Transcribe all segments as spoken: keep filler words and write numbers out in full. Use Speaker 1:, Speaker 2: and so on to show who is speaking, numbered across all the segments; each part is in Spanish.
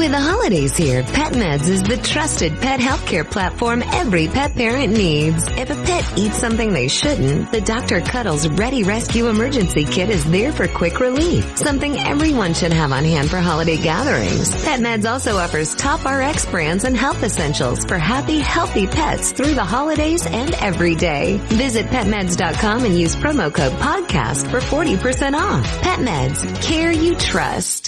Speaker 1: With the holidays here, PetMeds is the trusted pet healthcare platform every pet parent needs. If a pet eats something they shouldn't, the Doctor Cuddles Ready Rescue Emergency Kit is there for quick relief, something everyone should have on hand for holiday gatherings. PetMeds also offers top R X brands and health essentials for happy, healthy pets through the holidays and every day. Visit pet meds dot com and use promo code podcast for forty percent off. PetMeds, care you trust.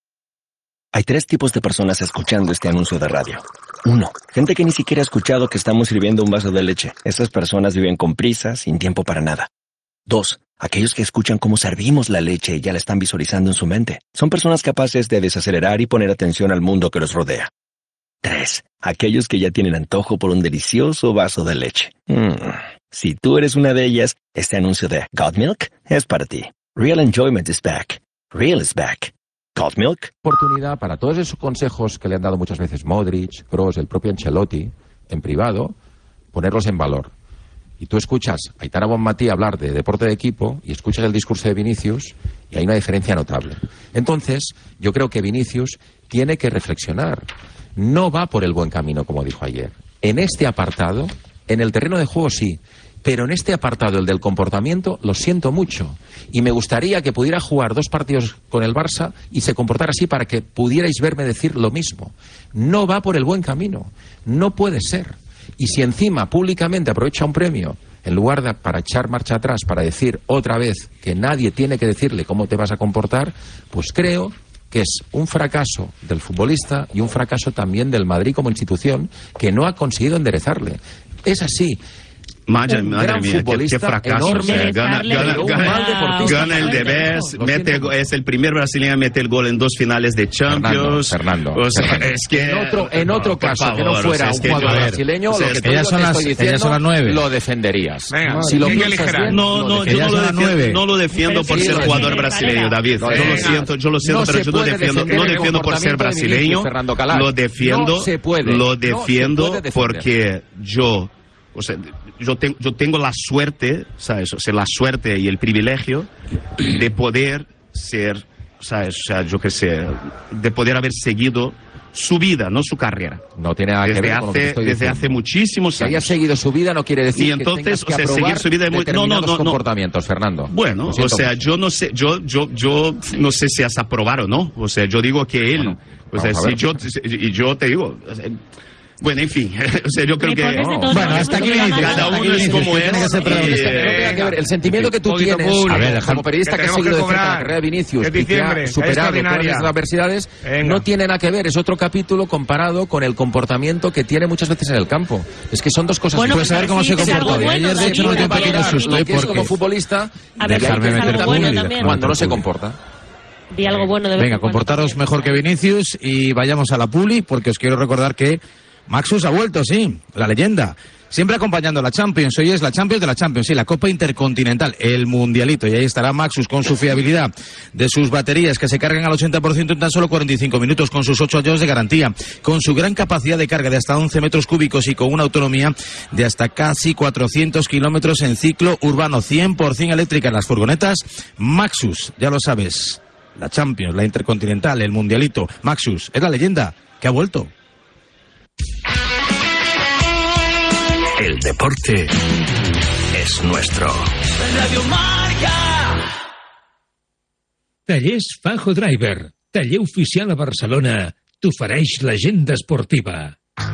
Speaker 2: Hay tres tipos de personas escuchando este anuncio de radio. Uno, gente que ni siquiera ha escuchado que estamos sirviendo un vaso de leche. Esas personas viven con prisa, sin tiempo para nada. Dos, aquellos que escuchan cómo servimos la leche y ya la están visualizando en su mente. Son personas capaces de desacelerar y poner atención al mundo que los rodea. Tres, aquellos que ya tienen antojo por un delicioso vaso de leche. Mm. Si tú eres una de ellas, este anuncio de God Milk es para ti. Real enjoyment is back. Real is back. God Milk.
Speaker 3: Oportunidad para todos esos consejos que le han dado muchas veces Modric, Kroos, el propio Ancelotti, en privado, ponerlos en valor. Y tú escuchas a Aitana Bonmatí hablar de deporte de equipo y escuchas el discurso de Vinicius y hay una diferencia notable. Entonces, yo creo que Vinicius tiene que reflexionar. No va por el buen camino, como dijo ayer. En este apartado, en el terreno de juego sí, pero en este apartado, el del comportamiento, lo siento mucho. Y me gustaría que pudiera jugar dos partidos con el Barça y se comportara así para que pudierais verme decir lo mismo. No va por el buen camino. No puede ser. Y si encima públicamente aprovecha un premio, en lugar de para echar marcha atrás, para decir otra vez que nadie tiene que decirle cómo te vas a comportar, pues creo que es un fracaso del futbolista y un fracaso también del Madrid como institución que no ha conseguido enderezarle. Es así.
Speaker 4: Madre, madre mía, qué, qué fracaso.
Speaker 3: Enorme,
Speaker 4: o sea, gana, gana, gana, gana el Debes, mete, es el primer brasileño a meter el gol en dos finales de Champions.
Speaker 3: Fernando, Fernando,
Speaker 4: o sea,
Speaker 3: Fernando.
Speaker 4: Es que,
Speaker 3: en otro, en otro caso,
Speaker 4: favor,
Speaker 3: que no fuera
Speaker 4: o sea,
Speaker 3: un jugador
Speaker 4: yo,
Speaker 3: brasileño,
Speaker 4: o sea,
Speaker 3: lo que
Speaker 4: es
Speaker 3: te
Speaker 4: que
Speaker 3: estoy
Speaker 5: son las,
Speaker 3: diciendo,
Speaker 5: son las nueve.
Speaker 3: lo defenderías.
Speaker 5: Venga,
Speaker 3: si lo
Speaker 5: piensas
Speaker 3: bien,
Speaker 4: no, no, yo no lo, defiendo, no lo defiendo por ser jugador brasileño, David. Yo lo siento, yo lo siento, pero yo no defiendo, no defiendo por ser brasileño. Lo defiendo, lo defiendo porque yo, o sea, yo, te, yo tengo la suerte, ¿sabes? O sea, la suerte y el privilegio de poder ser, ¿sabes? O sea, yo qué sé, de poder haber seguido su vida, no su carrera.
Speaker 3: No tiene nada
Speaker 4: desde
Speaker 3: que ver
Speaker 4: hace,
Speaker 3: con lo que estoy
Speaker 4: Desde
Speaker 3: diciendo.
Speaker 4: hace muchísimos
Speaker 3: que
Speaker 4: años.
Speaker 3: haya seguido su vida no quiere decir
Speaker 4: y entonces,
Speaker 3: que tengas que
Speaker 4: o sea, seguir su vida es muy...
Speaker 3: no, no, no, no. comportamientos, Fernando.
Speaker 4: Bueno, o sea,
Speaker 3: mucho.
Speaker 4: yo no sé, yo, yo, yo no sé si has aprobado o no. O sea, yo digo que él,
Speaker 3: bueno,
Speaker 4: o sea, si yo, y yo te digo, o sea, bueno, en fin, o sea, yo creo que...
Speaker 5: No. Bueno, hasta aquí Vinicius.
Speaker 4: Cada uno es como es.
Speaker 3: El sentimiento que tú tienes,
Speaker 5: a ver,
Speaker 3: como periodista que, que ha seguido de cerca la carrera de Vinicius y que ha superado todas las adversidades, no tiene nada que ver. Es otro capítulo comparado con el comportamiento que tiene muchas veces en el campo. Es que son dos cosas...
Speaker 5: Bueno, pues a ver cómo se comporta.
Speaker 6: Bueno,
Speaker 5: ayer, de hecho, no dio un pequeño susto.
Speaker 3: Lo que es como futbolista,
Speaker 5: dejarme meter
Speaker 6: bueno
Speaker 3: cuando no se comporta.
Speaker 6: Di algo bueno de
Speaker 5: Venga, comportaros mejor que Vinicius y vayamos a la Publi, porque os quiero recordar que Maxus ha vuelto, sí, la leyenda. Siempre acompañando a la Champions. Hoy es la Champions de la Champions, sí, la Copa Intercontinental, el Mundialito. Y ahí estará Maxus con su fiabilidad de sus baterías que se cargan al ochenta por ciento en tan solo cuarenta y cinco minutos, con sus ocho años de garantía, con su gran capacidad de carga de hasta once metros cúbicos y con una autonomía de hasta casi cuatrocientos kilómetros en ciclo urbano, cien por ciento eléctrica en las furgonetas. Maxus, ya lo sabes, la Champions, la Intercontinental, el Mundialito. Maxus es la leyenda que ha vuelto.
Speaker 7: El deporte es nuestro.
Speaker 8: Radio Marca.
Speaker 9: Tallers Fajo Driver, taller oficial a Barcelona, t'ofereix l'agenda esportiva.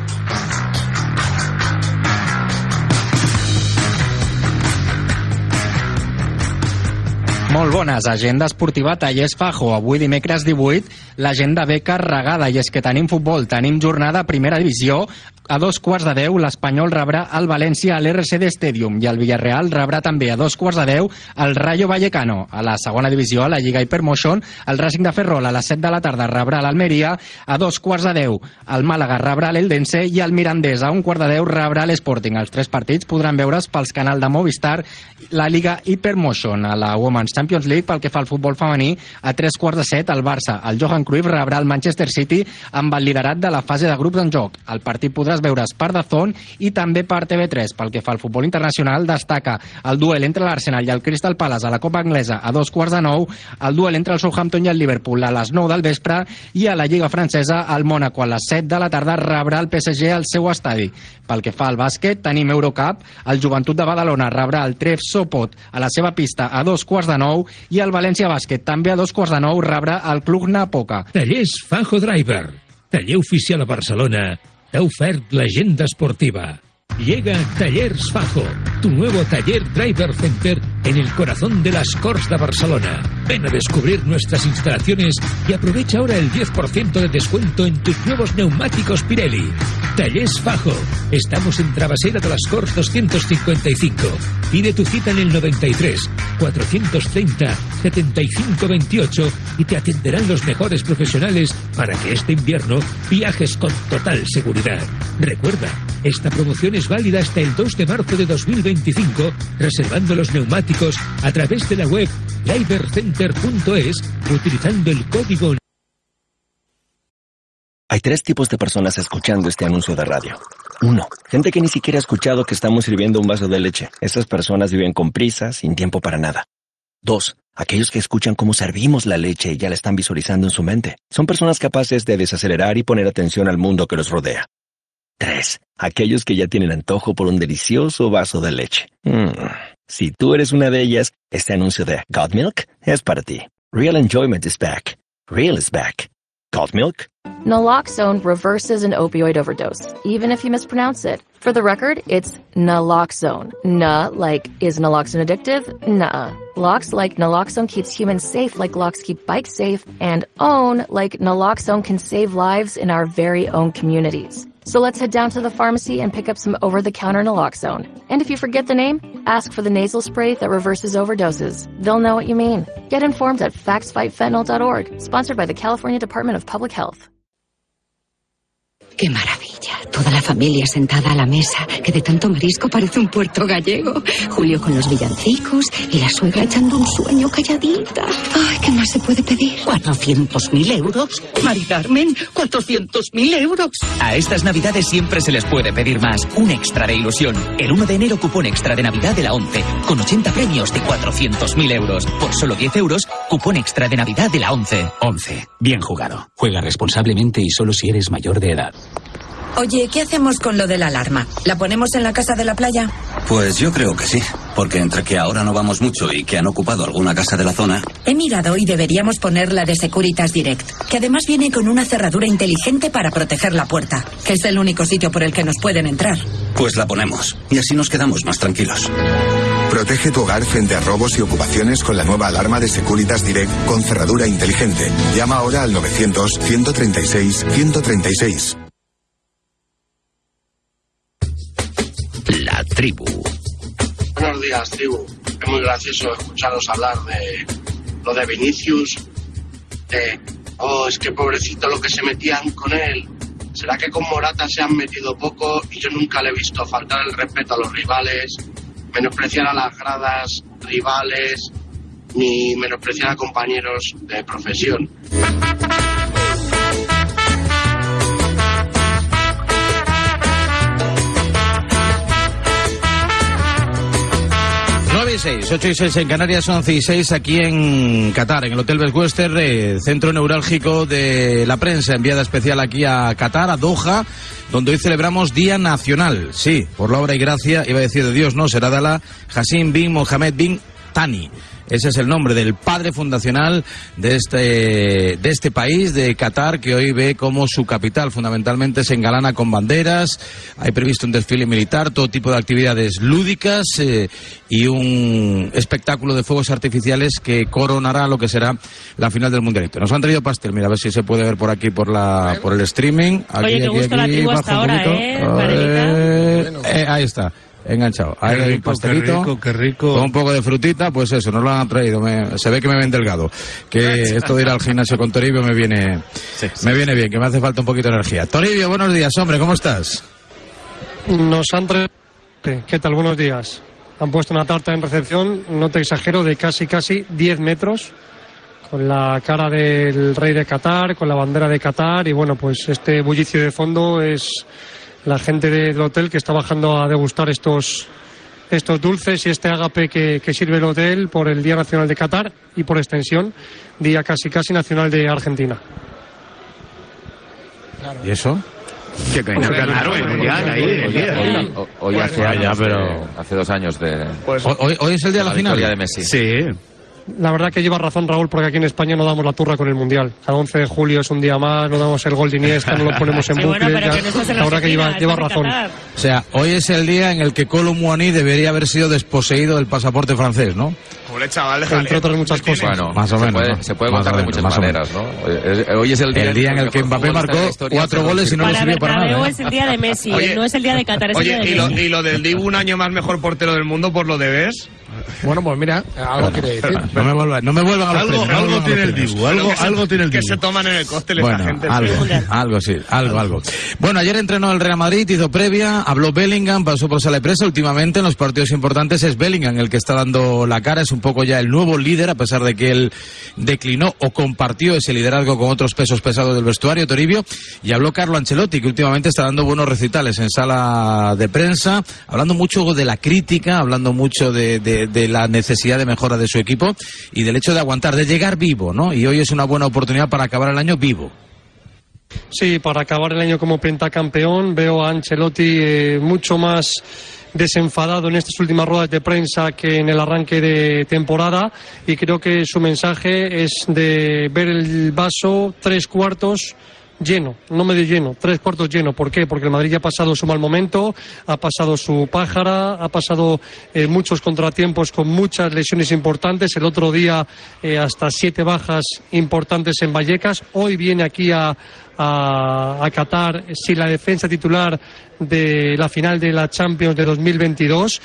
Speaker 10: Molt bones, agenda esportiva Tallers Fajo. Avui dimecres divuit, l'agenda ve carregada i és que tenim futbol, tenim jornada a primera divisió. A dos quarts de deu l'Espanyol rebrà el València a l'R C D Stadium i el Villarreal rebrà també a dos quarts de deu el Rayo Vallecano. A la segona divisió, a la Lliga Hypermotion, el Racing de Ferrol a les set de la tarda rebrà l'Almeria. A dos quarts de deu el Màlaga rebrà l'Eldense i el Mirandés a un quart de deu rebrà l'Sporting. Els tres partits podran veure's pels canals de Movistar, la Lliga Hypermotion. A la Women's Champions Champions League pel que fa al futbol femení. A tres quarts de set, el Barça, el Johan Cruyff rebrà el Manchester City amb el liderat de la fase de grups en joc. El partit podràs veure's per D A Z N i també per T V tres. Pel que fa al futbol internacional, destaca el duel entre l'Arsenal i el Crystal Palace a la Copa Anglesa a dos quarts de nou, el duel entre el Southampton i el Liverpool a les nou del vespre i a la Lliga Francesa, el Mònaco a les set de la tarda rebrà el P S G al seu estadi. Pel que fa al bàsquet, tenim Eurocup, el Joventut de Badalona rebrà el Tref Sopot a la seva pista a dos quarts de nou i el València Bàsquet també a dos quarts de nou rebrà el Club Napoca.
Speaker 9: Tallers Fajo Driver, taller oficial a Barcelona, t'ha ofert l'agenda esportiva. Llega Tallers Fajo, tu nuevo taller Driver Center en el corazón de las Corts de Barcelona. Ven a descubrir nuestras instalaciones y aprovecha ahora el diez por ciento de descuento en tus nuevos neumáticos Pirelli. Tallers Fajo, estamos en Travesera de las Corts doscientos cincuenta y cinco. Pide tu cita en el noventa y tres, cuatrocientos treinta, setenta y cinco veintiocho y te atenderán los mejores profesionales para que este invierno viajes con total seguridad. Recuerda, esta promoción es válida hasta el dos de marzo de dos mil veinticinco, reservando los neumáticos a través de la web driver center punto es utilizando el código.
Speaker 2: Hay tres tipos de personas escuchando este anuncio de radio. Uno, gente que ni siquiera ha escuchado que estamos sirviendo un vaso de leche. Esas personas viven con prisa, sin tiempo para nada. Dos, aquellos que escuchan cómo servimos la leche y ya la están visualizando en su mente. Son personas capaces de desacelerar y poner atención al mundo que los rodea. Tres, aquellos que ya tienen antojo por un delicioso vaso de leche. Mm. Si tú eres una de ellas, este anuncio de Got Milk es para ti. Real enjoyment is back. Real is back. Got Milk?
Speaker 6: Naloxone reverses an opioid overdose, even if you mispronounce it. For the record, it's naloxone. Na, like, is naloxone addictive? Nuh-uh. Lox, like naloxone keeps humans safe like locks keep bikes safe. And own, like naloxone can save lives in our very own communities. So let's head down to the pharmacy and pick up some over-the-counter naloxone. And if you forget the name, ask for the nasal spray that reverses overdoses. They'll know what you mean. Get informed at facts fight fentanyl dot org, sponsored by the California Department of Public Health.
Speaker 11: ¡Qué maravilla! Toda la familia sentada a la mesa, que de tanto marisco parece un puerto gallego. Julio con los villancicos y la suegra echando un sueño calladita. ¡Ay, qué más se puede pedir!
Speaker 12: ¿cuatrocientos mil euros? Mari Carmen, ¿cuatrocientos mil euros?
Speaker 13: A estas navidades siempre se les puede pedir más. Un extra de ilusión. El uno de enero cupón extra de Navidad de la ONCE, con ochenta premios de cuatrocientos mil euros. Por solo diez euros, cupón extra de Navidad de la ONCE.
Speaker 14: ONCE. Bien jugado. Juega responsablemente y solo si eres mayor de edad.
Speaker 15: Oye, ¿qué hacemos con lo de la alarma? ¿La ponemos en la casa de la playa?
Speaker 16: Pues yo creo que sí, porque entre que ahora no vamos mucho y que han ocupado alguna casa de la zona...
Speaker 15: He mirado y deberíamos poner la de Securitas Direct, que además viene con una cerradura inteligente para proteger la puerta, que es el único sitio por el que nos pueden entrar.
Speaker 16: Pues la ponemos, y así nos quedamos más tranquilos.
Speaker 17: Protege tu hogar frente a robos y ocupaciones con la nueva alarma de Securitas Direct con cerradura inteligente. Llama ahora al novecientos, ciento treinta y seis, ciento treinta y seis.
Speaker 7: La tribu.
Speaker 18: Buenos días, tribu. Es muy gracioso escucharos hablar de lo de Vinicius, de, oh, es que pobrecito lo que se metían con él. ¿Será que con Morata se han metido poco y yo nunca le he visto faltar el respeto a los rivales, menospreciar a las gradas rivales, ni menospreciar a compañeros de profesión?
Speaker 5: nueve y seis, ocho y seis en Canarias, once y seis aquí en Qatar, en el Hotel Best Western, eh, centro neurálgico de la prensa, enviada especial aquí a Qatar, a Doha, donde hoy celebramos Día Nacional, sí, por la obra y gracia, iba a decir de Dios, no, será de Alá, Hassim bin Mohammed bin Thani. Ese es el nombre del padre fundacional de este, de este país, de Qatar, que hoy ve como su capital fundamentalmente se engalana con banderas, hay previsto un desfile militar, todo tipo de actividades lúdicas eh, y un espectáculo de fuegos artificiales que coronará lo que será la final del Mundialito. Nos han traído pastel, mira, a ver si se puede ver por aquí, por la por el streaming. Aquí,
Speaker 19: Oye, que
Speaker 5: aquí,
Speaker 19: gusta
Speaker 5: aquí,
Speaker 19: la tribu hasta ahora, ¿eh?
Speaker 5: Eh, eh, ahí está. Enganchado. Ahí hay un pastelito.
Speaker 20: Qué rico, qué rico.
Speaker 5: Con un poco de frutita, pues eso, nos lo han traído. Me, se ve que me ven delgado. Que esto de ir al gimnasio con Toribio me viene, sí, sí, me viene bien, que me hace falta un poquito de energía. Toribio, buenos días, hombre, ¿cómo estás?
Speaker 21: Nos han traído. ¿Qué tal? Buenos días.
Speaker 19: Han puesto una tarta en recepción, no te exagero, de casi casi diez metros, con la cara del rey de Qatar, con la bandera de Qatar, y bueno, pues este bullicio de fondo es la gente del hotel que está bajando a degustar estos estos dulces y este ágape que, que sirve el hotel por el Día Nacional de Qatar y por extensión Día casi casi nacional de Argentina.
Speaker 5: ¿Y eso?
Speaker 4: Que ganaron el mundial ahí.
Speaker 3: Hoy, hoy hace años, pero hace dos años de.
Speaker 5: Pues, hoy, hoy es el día de la, la final
Speaker 3: de Messi.
Speaker 4: Sí.
Speaker 19: La verdad que lleva razón Raúl, porque aquí en España no damos la turra con el mundial. Cada once de julio es un día más, no damos el gol de Iniesta, no lo ponemos en sí, bucle. Bueno, ya, que la verdad que lleva, lleva razón.
Speaker 5: O sea, hoy es el día en el que Kolo Muani debería haber sido desposeído del pasaporte francés, ¿no?
Speaker 4: Hombre, chaval, déjale.
Speaker 19: Entre otras muchas cosas.
Speaker 3: Bueno,
Speaker 5: más o menos.
Speaker 3: Se puede,
Speaker 5: ¿no?
Speaker 3: se puede contar de muchas maneras, ¿no? Hoy es el día,
Speaker 5: el día en el que Mbappé marcó cuatro goles y no le sirvió para nada.
Speaker 20: Hoy es el día de Messi, oye, no es el día de Qatar, es
Speaker 4: oye,
Speaker 20: el día de
Speaker 4: y
Speaker 20: Messi.
Speaker 4: Lo, y lo del Dibu, un año más mejor portero del mundo, por lo de ves.
Speaker 21: Bueno, pues mira, algo quiere decir.
Speaker 5: No me vuelvan, no me vuelvan a los
Speaker 21: algo,
Speaker 5: premios,
Speaker 21: algo
Speaker 5: no
Speaker 21: tiene el Dibu, algo,
Speaker 4: que
Speaker 21: algo
Speaker 4: se,
Speaker 21: tiene el Dibu.
Speaker 4: Que se toman en el cóctel
Speaker 5: bueno,
Speaker 4: esta gente.
Speaker 5: Algo, algo sí, algo, algo. Bueno, ayer entrenó el Real Madrid, hizo previa, habló Bellingham, pasó por sala de prensa. Últimamente en los partidos importantes es Bellingham el que está dando la cara, es un poco ya el nuevo líder, a pesar de que él declinó o compartió ese liderazgo con otros pesos pesados del vestuario, Toribio. Y habló Carlo Ancelotti, que últimamente está dando buenos recitales en sala de prensa, hablando mucho de la crítica, hablando mucho de, de, de la necesidad de mejora de su equipo y del hecho de aguantar, de llegar vivo, ¿no? Y hoy es una buena oportunidad para acabar el año vivo.
Speaker 19: Sí, para acabar el año como pentacampeón. Veo a Ancelotti eh, mucho más desenfadado en estas últimas ruedas de prensa que en el arranque de temporada, y creo que su mensaje es de ver el vaso tres cuartos lleno, no medio lleno, tres cuartos lleno. ¿Por qué? Porque el Madrid ya ha pasado su mal momento, ha pasado su pájara, ha pasado eh, muchos contratiempos con muchas lesiones importantes. El otro día eh, hasta siete bajas importantes en Vallecas. Hoy viene aquí a, a, a Qatar sin la defensa titular de la final de la Champions de dos mil veintidós,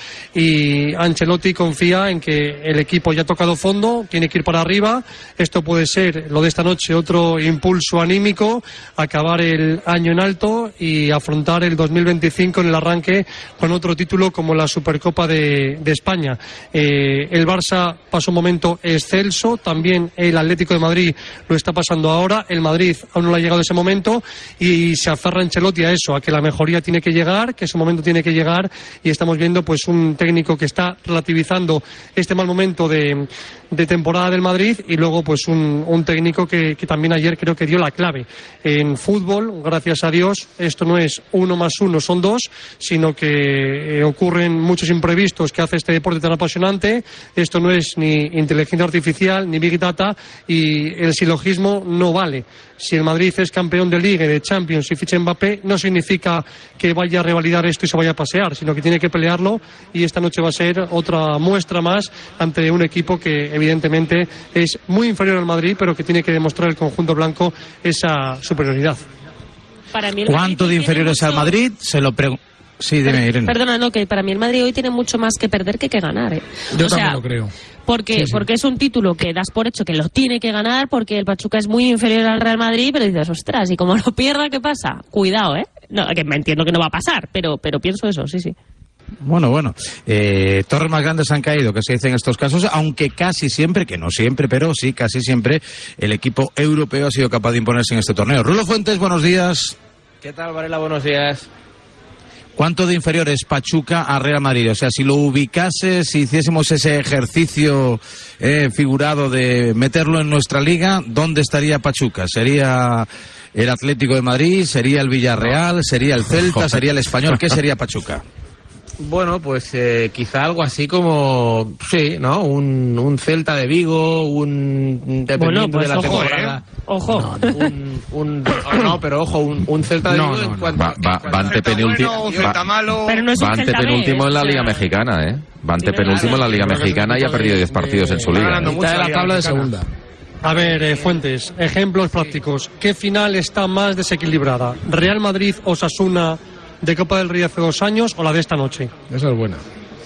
Speaker 19: y Ancelotti confía en que el equipo ya ha tocado fondo, tiene que ir para arriba. Esto puede ser, lo de esta noche, otro impulso anímico, acabar el año en alto y afrontar el dos mil veinticinco en el arranque con otro título como la Supercopa de, de España. Eh, el Barça pasó un momento excelso, también el Atlético de Madrid lo está pasando ahora, el Madrid aún no le ha llegado ese momento, y se aferra Ancelotti a eso, a que la mejoría tiene que llegar, que su momento tiene que llegar, y estamos viendo pues un técnico que está relativizando este mal momento de, de temporada del Madrid, y luego pues un, un técnico que, que también ayer creo que dio la clave. En fútbol, gracias a Dios, esto no es uno más uno, son dos, sino que eh, ocurren muchos imprevistos que hace este deporte tan apasionante. Esto no es ni inteligencia artificial, ni Big Data, y el silogismo no vale. Si el Madrid es campeón de Liga y de Champions y ficha Mbappé, no significa que vaya a revalidar esto y se vaya a pasear, sino que tiene que pelearlo, y esta noche va a ser otra muestra más ante un equipo que evidentemente es muy inferior al Madrid, pero que tiene que demostrar el conjunto blanco esa superioridad.
Speaker 20: Para mí el
Speaker 5: ¿Cuánto de inferior es al Madrid? Se lo pregunto. Sí, dime, Irene.
Speaker 20: Perdona, no, que para mí el Madrid hoy tiene mucho más que perder que que ganar, ¿eh?
Speaker 21: Yo
Speaker 20: o
Speaker 21: también
Speaker 20: sea,
Speaker 21: lo creo.
Speaker 20: Porque,
Speaker 21: sí, sí.
Speaker 20: porque es un título que das por hecho que lo tiene que ganar, porque el Pachuca es muy inferior al Real Madrid, pero dices, ostras, y como lo pierda, ¿qué pasa? Cuidado, ¿eh? No, que me entiendo que no va a pasar, pero, pero pienso eso, sí, sí.
Speaker 5: Bueno, bueno, eh, torres más grandes han caído, que se dice en estos casos, aunque casi siempre, que no siempre, pero sí, casi siempre, el equipo europeo ha sido capaz de imponerse en este torneo. Rulo Fuentes, buenos días.
Speaker 22: ¿Qué tal, Varela? Buenos días.
Speaker 5: ¿Cuánto de inferior es Pachuca a Real Madrid? O sea, si lo ubicase, si hiciésemos ese ejercicio eh, figurado de meterlo en nuestra liga, ¿dónde estaría Pachuca? ¿Sería el Atlético de Madrid? ¿Sería el Villarreal? ¿Sería el Celta? ¿Sería el Español? ¿Qué sería Pachuca?
Speaker 22: Bueno, pues eh, quizá algo así como, sí, ¿no? Un, un Celta de Vigo, un...
Speaker 20: Bueno, pues
Speaker 22: de la
Speaker 20: ojo,
Speaker 22: temporada.
Speaker 20: ¿eh? Ojo.
Speaker 22: No, un, un, oh, no, pero ojo, un, un Celta de
Speaker 3: no,
Speaker 22: Vigo
Speaker 3: no,
Speaker 22: en
Speaker 3: no.
Speaker 22: cuanto...
Speaker 3: Va, va, va antepenúltimo
Speaker 4: bueno, Celta malo.
Speaker 20: Pero no es un
Speaker 3: va
Speaker 20: Celta
Speaker 3: antepenúltimo
Speaker 20: B,
Speaker 3: en la
Speaker 20: o sea...
Speaker 3: Liga Mexicana, ¿eh? Va antepenúltimo en la Liga Mexicana y ha perdido diez partidos en su liga.
Speaker 21: ¿eh? Mitad de la tabla de segunda.
Speaker 19: A ver, eh, Fuentes, ejemplos prácticos. ¿Qué final está más desequilibrada? ¿Real Madrid-Osasuna de Copa del Rey hace dos años o la de esta noche?
Speaker 21: Esa es buena.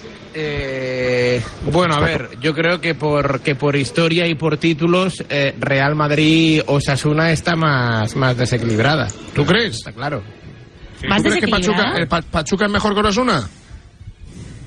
Speaker 22: Eh, bueno, a ver, yo creo que por que por historia y por títulos, eh, Real Madrid-Osasuna está más, más desequilibrada.
Speaker 21: ¿Tú crees?
Speaker 22: Está claro.
Speaker 21: ¿Tú crees que Pachuca, eh, Pachuca es mejor que Osasuna?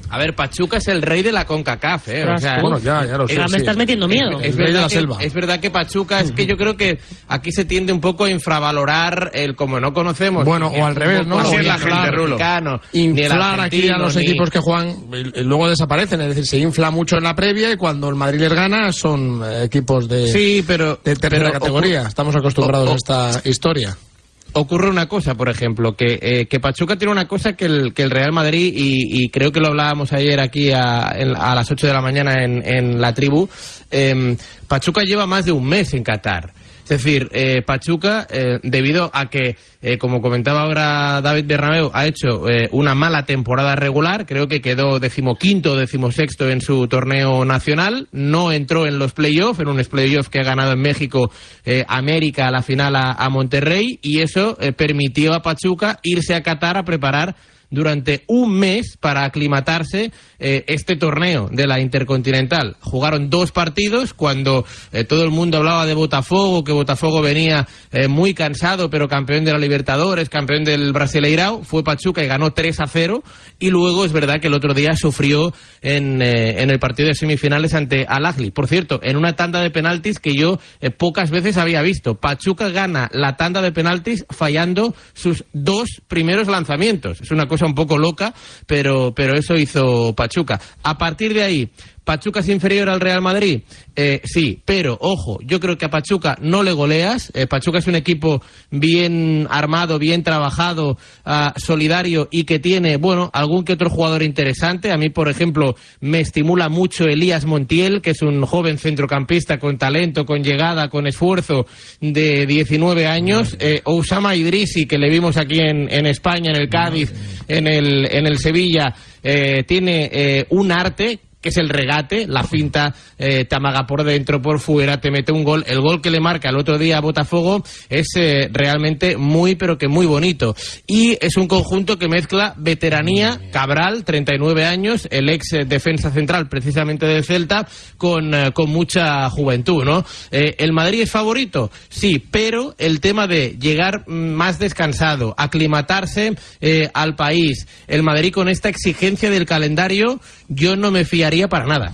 Speaker 22: A ver, Pachuca es el rey de la CONCACAF, ¿eh? O sea,
Speaker 21: bueno, ya, ya lo sé.
Speaker 20: Me
Speaker 21: sí,
Speaker 20: estás
Speaker 21: sí.
Speaker 20: metiendo miedo.
Speaker 21: Es,
Speaker 22: Es
Speaker 21: el rey de
Speaker 22: verdad,
Speaker 21: la
Speaker 22: que,
Speaker 21: selva.
Speaker 22: es verdad que Pachuca, es que yo creo que aquí se tiende un poco a infravalorar el como no conocemos.
Speaker 21: Bueno, o al revés, ¿no?
Speaker 22: Así
Speaker 21: O
Speaker 22: es la
Speaker 21: inflar,
Speaker 22: gente, Rulo.
Speaker 21: Inflar aquí a los
Speaker 22: ni...
Speaker 21: equipos que juegan y luego desaparecen, es decir, se infla mucho en la previa y cuando el Madrid les gana son eh, equipos de,
Speaker 22: sí, pero,
Speaker 21: de tercera
Speaker 22: pero
Speaker 21: categoría.
Speaker 22: Ocurre,
Speaker 21: Estamos acostumbrados
Speaker 22: o, o,
Speaker 21: a esta historia.
Speaker 22: Ocurre una cosa, por ejemplo, que, eh, que Pachuca tiene una cosa que el, que el Real Madrid, y, y creo que lo hablábamos ayer aquí a, en, a las ocho de la mañana en, en la tribu, eh, Pachuca lleva más de un mes en Qatar. Es decir, eh, Pachuca, eh, debido a que, eh, como comentaba ahora David Bernabéu, ha hecho eh, una mala temporada regular, creo que quedó decimoquinto o decimosexto en su torneo nacional, no entró en los playoffs, en un playoff que ha ganado en México eh, América a la final a, a Monterrey, y eso eh, permitió a Pachuca irse a Qatar a preparar durante un mes para aclimatarse eh, este torneo de la Intercontinental. Jugaron dos partidos cuando eh, todo el mundo hablaba de Botafogo, que Botafogo venía eh, muy cansado, pero campeón de la Libertadores, campeón del Brasileirao. Fue Pachuca y ganó tres a cero, y luego es verdad que el otro día sufrió en, eh, en el partido de semifinales ante Al Ahly. Por cierto, en una tanda de penaltis que yo eh, pocas veces había visto. Pachuca gana la tanda de penaltis fallando sus dos primeros lanzamientos. Es una cosa un poco loca, pero, pero eso hizo Pachuca. A partir de ahí, ¿Pachuca es inferior al Real Madrid? Eh, sí, pero, ojo, yo creo que a Pachuca no le goleas. Eh, Pachuca es un equipo bien armado, bien trabajado, uh, solidario, y que tiene, bueno, algún que otro jugador interesante. A mí, por ejemplo, me estimula mucho Elías Montiel, que es un joven centrocampista con talento, con llegada, con esfuerzo, de diecinueve años. Eh, Oussama Idrissi, que le vimos aquí en, en España, en el Cádiz, en el, en el Sevilla, eh, tiene eh, un arte, que es el regate, la finta, eh, te amaga por dentro, por fuera, te mete un gol. El gol que le marca el otro día a Botafogo es eh, realmente muy, pero que muy bonito. Y es un conjunto que mezcla veteranía, Cabral, treinta y nueve años, el ex eh, defensa central precisamente del Celta, con, eh, con mucha juventud, ¿no? Eh, ¿El Madrid es favorito? Sí, pero el tema de llegar más descansado, aclimatarse eh, al país, el Madrid con esta exigencia del calendario, yo no me fiaría para nada.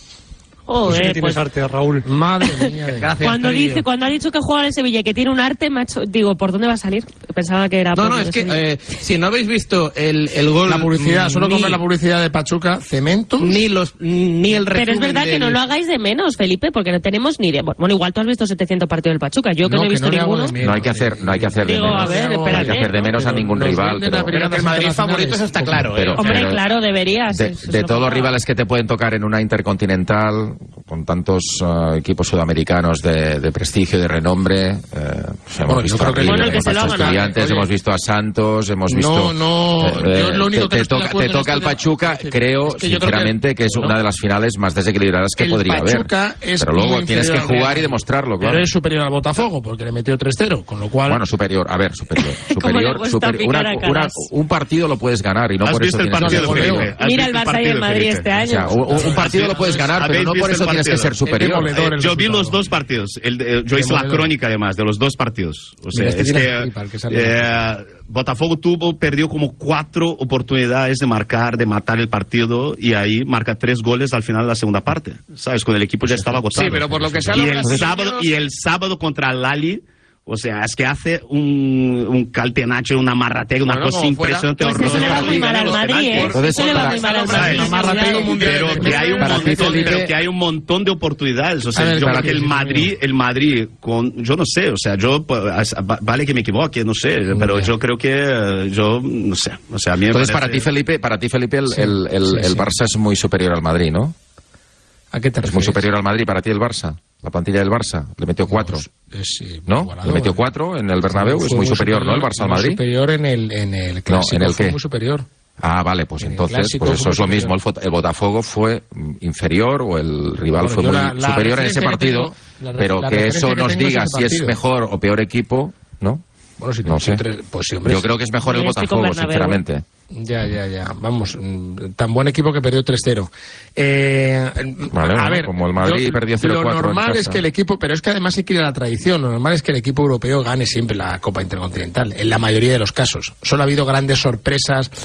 Speaker 20: Oh,
Speaker 19: pues
Speaker 20: eh,
Speaker 19: que tienes
Speaker 20: pues,
Speaker 19: arte, Raúl.
Speaker 21: Madre mía.
Speaker 22: Gracias,
Speaker 20: cuando dice, cuando ha dicho que juega en Sevilla y que tiene un arte, macho, digo, ¿por dónde va a salir? Pensaba que era...
Speaker 22: No,
Speaker 20: por
Speaker 22: no, es que eh, si no habéis visto el, el gol...
Speaker 21: La publicidad, solo
Speaker 22: ni,
Speaker 21: con ver la publicidad de Pachuca, cemento.
Speaker 22: Ni los ni el resumen.
Speaker 20: Pero es verdad
Speaker 22: del...
Speaker 20: que no lo hagáis de menos, Felipe, porque no tenemos ni idea. Bueno, igual tú has visto setecientos partidos del Pachuca, yo que no, no he visto
Speaker 21: no
Speaker 20: ninguno.
Speaker 21: Menos,
Speaker 3: no hay que hacer, no hay que hacer de
Speaker 20: Digo,
Speaker 3: menos.
Speaker 20: a ver,
Speaker 3: no hay que hacer de menos a ningún rival.
Speaker 21: Pero,
Speaker 22: pero que el Madrid favorito, eso está claro.
Speaker 3: Pero,
Speaker 22: ¿eh?
Speaker 20: Hombre,
Speaker 3: pero,
Speaker 20: claro, deberías.
Speaker 3: De, de todos los rivales que te pueden tocar en una Intercontinental, con tantos uh, equipos sudamericanos de, de prestigio, de renombre, eh, pues hemos
Speaker 21: bueno,
Speaker 3: visto
Speaker 21: creo
Speaker 3: a
Speaker 21: que
Speaker 3: River,
Speaker 20: bueno, el que
Speaker 3: hemos
Speaker 20: se lo
Speaker 3: visto a
Speaker 20: ha ganado.
Speaker 3: Estudiantes,
Speaker 21: Oye,
Speaker 3: hemos visto a Santos, hemos visto...
Speaker 21: No, no,
Speaker 3: eh,
Speaker 21: yo lo único
Speaker 3: te,
Speaker 21: que
Speaker 3: te
Speaker 21: no estoy de
Speaker 3: toca,
Speaker 21: acuerdo
Speaker 3: te
Speaker 21: en
Speaker 3: toca el
Speaker 21: esto de-
Speaker 3: Pachuca,
Speaker 21: es que-
Speaker 3: creo,
Speaker 21: es que yo creo
Speaker 3: sinceramente, que,
Speaker 21: que-
Speaker 3: es
Speaker 21: ¿no?
Speaker 3: una de las finales más desequilibradas que
Speaker 21: El
Speaker 3: podría
Speaker 21: Pachuca
Speaker 3: haber.
Speaker 21: es
Speaker 3: Pero luego
Speaker 21: muy
Speaker 3: tienes que
Speaker 21: inferior al Real
Speaker 3: jugar y
Speaker 21: Madrid.
Speaker 3: demostrarlo, claro.
Speaker 21: Pero es superior al Botafogo, porque le metió tres cero, con lo cual...
Speaker 3: Bueno, superior, a ver, superior.
Speaker 20: ¿Cómo le
Speaker 3: superior,
Speaker 20: cuesta
Speaker 3: superior
Speaker 20: picar
Speaker 3: una-
Speaker 20: a
Speaker 3: una-
Speaker 20: Caras?
Speaker 3: un partido lo puedes ganar y no
Speaker 4: ¿Has
Speaker 3: por eso
Speaker 4: visto el
Speaker 3: tienes que
Speaker 4: partido,
Speaker 3: ser superior.
Speaker 4: Felipe? ¿Has
Speaker 20: Mira
Speaker 4: visto
Speaker 20: el Barça y el
Speaker 4: partido,
Speaker 20: Madrid
Speaker 4: Felipe?
Speaker 20: este
Speaker 3: O
Speaker 20: año.
Speaker 3: sea, un, un partido lo puedes ganar, pero
Speaker 4: ¿Habéis
Speaker 3: no por
Speaker 4: visto
Speaker 3: eso
Speaker 4: el
Speaker 3: tienes que
Speaker 4: partido?
Speaker 3: ser superior.
Speaker 21: demoledor el
Speaker 4: Yo vi
Speaker 21: resultado.
Speaker 4: los dos partidos. El, de- yo hice la
Speaker 21: Demoledor.
Speaker 4: crónica, además, de los dos partidos. O sea,
Speaker 21: Mira, este
Speaker 4: es
Speaker 21: tiene
Speaker 4: que,
Speaker 21: que flipar, que sale.
Speaker 4: eh, Botafogo tuvo, perdió como cuatro oportunidades de marcar, de matar el partido, y ahí marca tres goles al final de la segunda parte. ¿Sabes? Cuando el equipo ya estaba agotado.
Speaker 22: Sí, pero por lo que sea,
Speaker 4: y
Speaker 22: los
Speaker 4: el
Speaker 22: brasileños-
Speaker 4: sábado Y el sábado contra el Lali, o sea, es que hace un, un caltenacho, una marratega, una
Speaker 22: Bueno,
Speaker 4: cosa
Speaker 22: como fuera.
Speaker 4: impresionante.
Speaker 20: Pues eso le va muy mal al Madrid, ¿eh?
Speaker 3: Entonces,
Speaker 20: Eso le va
Speaker 3: para-
Speaker 20: muy mal al
Speaker 4: ¿sabes?
Speaker 20: Madrid.
Speaker 21: Marratega mundial.
Speaker 4: Pero que hay un
Speaker 3: Para ti,
Speaker 4: montón,
Speaker 3: Felipe-
Speaker 4: pero que hay un montón de oportunidades. O sea,
Speaker 21: A ver,
Speaker 4: yo
Speaker 21: para
Speaker 4: creo que
Speaker 21: ti,
Speaker 4: el
Speaker 21: sí,
Speaker 4: Madrid,
Speaker 21: señor.
Speaker 4: el Madrid, con, yo no sé, o sea, yo pues, vale que me equivoque, no sé, pero yo creo que eh, yo no sé, o sea, a mí me
Speaker 3: Entonces,
Speaker 4: parece-
Speaker 3: para ti, Felipe, para ti, Felipe, el,
Speaker 21: Sí,
Speaker 3: el, el,
Speaker 21: sí,
Speaker 3: el
Speaker 21: sí.
Speaker 3: Barça es muy superior al Madrid, ¿no?
Speaker 21: ¿A qué te
Speaker 3: Es
Speaker 21: refieres?
Speaker 3: muy superior al Madrid para ti el Barça. La plantilla del Barça le metió cuatro,
Speaker 21: Es, eh,
Speaker 3: ¿no?
Speaker 21: igualado,
Speaker 3: Le metió
Speaker 21: ¿eh?
Speaker 3: cuatro en el Bernabéu.
Speaker 21: Fue
Speaker 3: Es muy superior, ¿no? El Barça al
Speaker 21: muy
Speaker 3: Madrid.
Speaker 21: superior en el, en el clásico.
Speaker 3: ¿en el
Speaker 21: fue
Speaker 3: qué?
Speaker 21: muy superior.
Speaker 3: Ah, vale, pues
Speaker 21: En el
Speaker 3: entonces,
Speaker 21: clásico
Speaker 3: pues eso
Speaker 21: fue
Speaker 3: es lo
Speaker 21: muy
Speaker 3: mismo. El, fo- el Botafogo fue mm, inferior o el rival
Speaker 21: Bueno,
Speaker 3: fue
Speaker 21: yo
Speaker 3: muy
Speaker 21: la- la
Speaker 3: superior en ese
Speaker 21: referencia que
Speaker 3: partido,
Speaker 21: tengo- la re-
Speaker 3: pero
Speaker 21: la
Speaker 3: que
Speaker 21: referencia
Speaker 3: eso
Speaker 21: que
Speaker 3: nos
Speaker 21: tengo es
Speaker 3: diga
Speaker 21: ese
Speaker 3: si es
Speaker 21: partido.
Speaker 3: mejor o peor equipo, ¿no?
Speaker 21: Bueno, si te-
Speaker 3: No sé.
Speaker 21: entre- pues sí, hombre,
Speaker 3: Yo creo que es mejor el
Speaker 20: Yo estoy con
Speaker 3: Botafogo,
Speaker 20: Bernabéu.
Speaker 3: sinceramente.
Speaker 21: Ya, ya, ya. Vamos, mm, tan buen equipo que perdió tres cero. Eh,
Speaker 3: Vale,
Speaker 21: a
Speaker 3: bueno,
Speaker 21: ver,
Speaker 3: como el Madrid
Speaker 21: lo-
Speaker 3: perdió cero cuatro
Speaker 21: Lo
Speaker 3: en
Speaker 21: normal
Speaker 3: casa.
Speaker 21: es que el equipo, pero es que además hay que ir a la tradición, lo normal es que el equipo europeo gane siempre la Copa Intercontinental, en la mayoría de los casos. Solo ha habido grandes sorpresas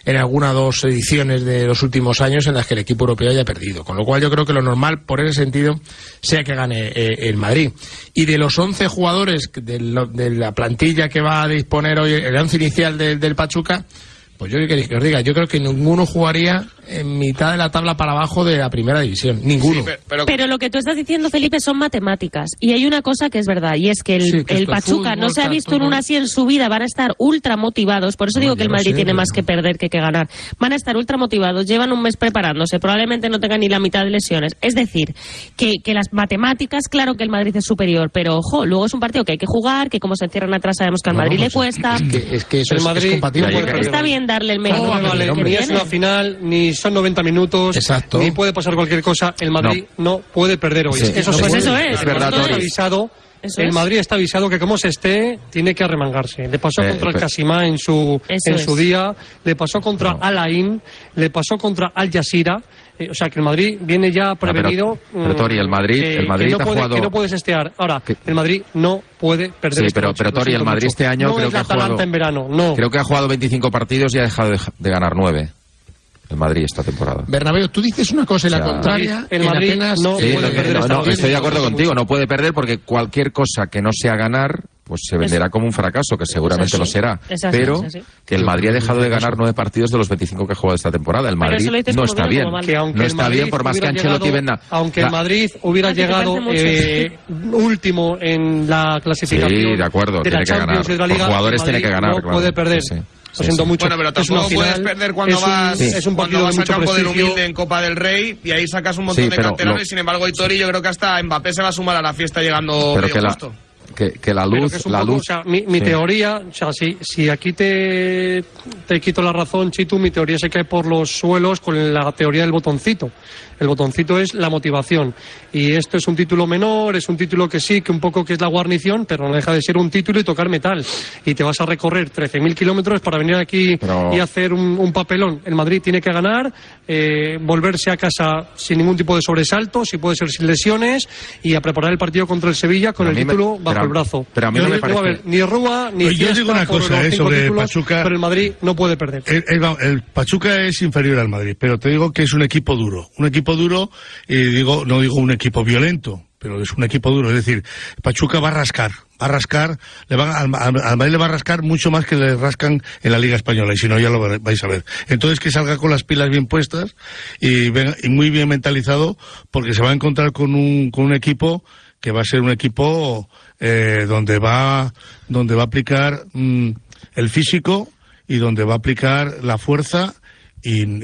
Speaker 21: en alguna o dos ediciones de los últimos años en las que el equipo europeo haya perdido. Con lo cual yo creo que lo normal, por ese sentido, sea que gane eh, el Madrid. Y de los once jugadores de, lo, de la plantilla que va a disponer hoy, el once inicial de, del Pachuca, pues yo qué queréis que os diga, yo creo que ninguno jugaría en mitad de la tabla para abajo de la primera división, ninguno. Sí,
Speaker 20: pero, pero... pero lo que tú estás diciendo, Felipe, son matemáticas. Y hay una cosa que es verdad, y es que el, sí, que el Pachuca fútbol, no se ha visto en una así en su vida, van a estar ultra motivados, por eso no, digo que el Madrid sé, tiene pero... más que perder que que ganar. Van a estar ultra motivados, llevan un mes preparándose, probablemente no tengan ni la mitad de lesiones. Es decir, que, que las matemáticas, claro que el Madrid es superior, pero ojo, luego es un partido que hay que jugar, que como se encierran atrás sabemos que al Madrid no, no, le cuesta.
Speaker 21: Es que, es que eso el es, Madrid, es compatible.
Speaker 20: Está bien darle el mérito.
Speaker 19: No, vale, que ni es una final, ni son noventa minutos, exacto, ni puede pasar cualquier cosa. El Madrid no, no puede perder hoy.
Speaker 21: Sí.
Speaker 19: Eso,
Speaker 21: no,
Speaker 19: pues
Speaker 21: puede.
Speaker 19: eso
Speaker 21: es.
Speaker 19: Es verdad,
Speaker 21: Madrid
Speaker 19: está avisado.
Speaker 20: Eso
Speaker 19: el
Speaker 20: es.
Speaker 19: Madrid está avisado que como se esté, tiene que arremangarse. Le pasó eh, contra el Casimá en su en su día, le pasó contra no. Al Ain, le pasó contra Al Jazeera. Eh, o sea que el Madrid viene ya prevenido.
Speaker 3: No, pero, pero Tori, el Madrid,
Speaker 19: que,
Speaker 3: el Madrid
Speaker 19: que no
Speaker 3: ha
Speaker 19: puede,
Speaker 3: jugado.
Speaker 19: Que no puedes estear. Ahora,
Speaker 3: que...
Speaker 19: el Madrid no puede perder.
Speaker 3: Sí,
Speaker 19: este
Speaker 3: pero,
Speaker 19: noche,
Speaker 3: pero Tori, el Madrid mucho. Este año
Speaker 19: no
Speaker 3: creo
Speaker 19: es
Speaker 3: que ha jugado.
Speaker 19: En verano, no.
Speaker 3: Creo que ha jugado veinticinco partidos y ha dejado de, de ganar nueve. El Madrid esta temporada.
Speaker 21: Bernabéu, tú dices una cosa y la o sea, contraria.
Speaker 19: El Madrid apenas... no
Speaker 3: sí,
Speaker 19: puede
Speaker 3: no,
Speaker 19: perder.
Speaker 3: No, no, estoy de acuerdo contigo, no puede perder porque cualquier cosa que no sea ganar, pues se venderá como un fracaso, que seguramente lo será.
Speaker 20: Es así,
Speaker 3: pero
Speaker 20: es así.
Speaker 3: que el Madrid ha dejado de ganar nueve partidos de los veinticinco que ha jugado esta temporada. El Madrid no está bien. No está bien por más que Ancelotti venda.
Speaker 19: Aunque el Madrid hubiera llegado eh, último en la clasificación.
Speaker 3: Sí, de acuerdo,
Speaker 19: de
Speaker 3: tiene que ganar. Los jugadores tienen que ganar.
Speaker 19: No
Speaker 3: claro.
Speaker 19: puede perder.
Speaker 3: Sí, sí.
Speaker 19: Lo siento
Speaker 4: sí,
Speaker 19: mucho.
Speaker 4: Bueno, pero tampoco
Speaker 19: es
Speaker 4: puedes perder cuando
Speaker 19: es
Speaker 4: vas,
Speaker 19: un, sí. es un
Speaker 4: cuando vas
Speaker 19: de
Speaker 4: a campo
Speaker 19: prestigio.
Speaker 4: del Humilde en Copa del Rey y ahí sacas un montón
Speaker 3: sí,
Speaker 4: de canteranos
Speaker 3: lo...
Speaker 4: y sin embargo Hitori yo creo que hasta Mbappé se va a sumar a la fiesta llegando
Speaker 3: pero
Speaker 4: medio
Speaker 3: que la...
Speaker 4: justo.
Speaker 3: Que, que la luz,
Speaker 19: que
Speaker 3: la
Speaker 19: poco,
Speaker 3: luz.
Speaker 19: O sea, mi, mi sí. teoría, o sea, si, si aquí te, te quito la razón, Chitu, mi teoría se cae por los suelos con la teoría del botoncito. El botoncito es la motivación. Y esto es un título menor, es un título que sí, que un poco que es la guarnición, pero no deja de ser un título y tocar metal. Y te vas a recorrer trece mil kilómetros para venir aquí pero... y hacer un, un papelón. El Madrid tiene que ganar, eh, volverse a casa sin ningún tipo de sobresalto, si puede ser sin lesiones, y a preparar el partido contra el Sevilla con el título me... bajo
Speaker 3: pero,
Speaker 19: el brazo.
Speaker 3: Pero a mí no me parece...
Speaker 19: a ver, ni Rúa, ni
Speaker 1: Yo
Speaker 19: Fiesta,
Speaker 1: digo una cosa eh, sobre títulos, Pachuca.
Speaker 19: Pero el Madrid no puede perder.
Speaker 1: El, el, el Pachuca es inferior al Madrid, pero te digo que es un equipo duro. Un equipo duro, y digo, no digo un equipo violento, pero es un equipo duro. Es decir, Pachuca va a rascar, va a rascar, le va, al, al Madrid le va a rascar mucho más que le rascan en la Liga Española, y si no ya lo vais a ver. Entonces que salga con las pilas bien puestas y, venga, y muy bien mentalizado, porque se va a encontrar con un, con un equipo que va a ser un equipo eh, donde va donde va a aplicar mm, el físico y donde va a aplicar la fuerza y, y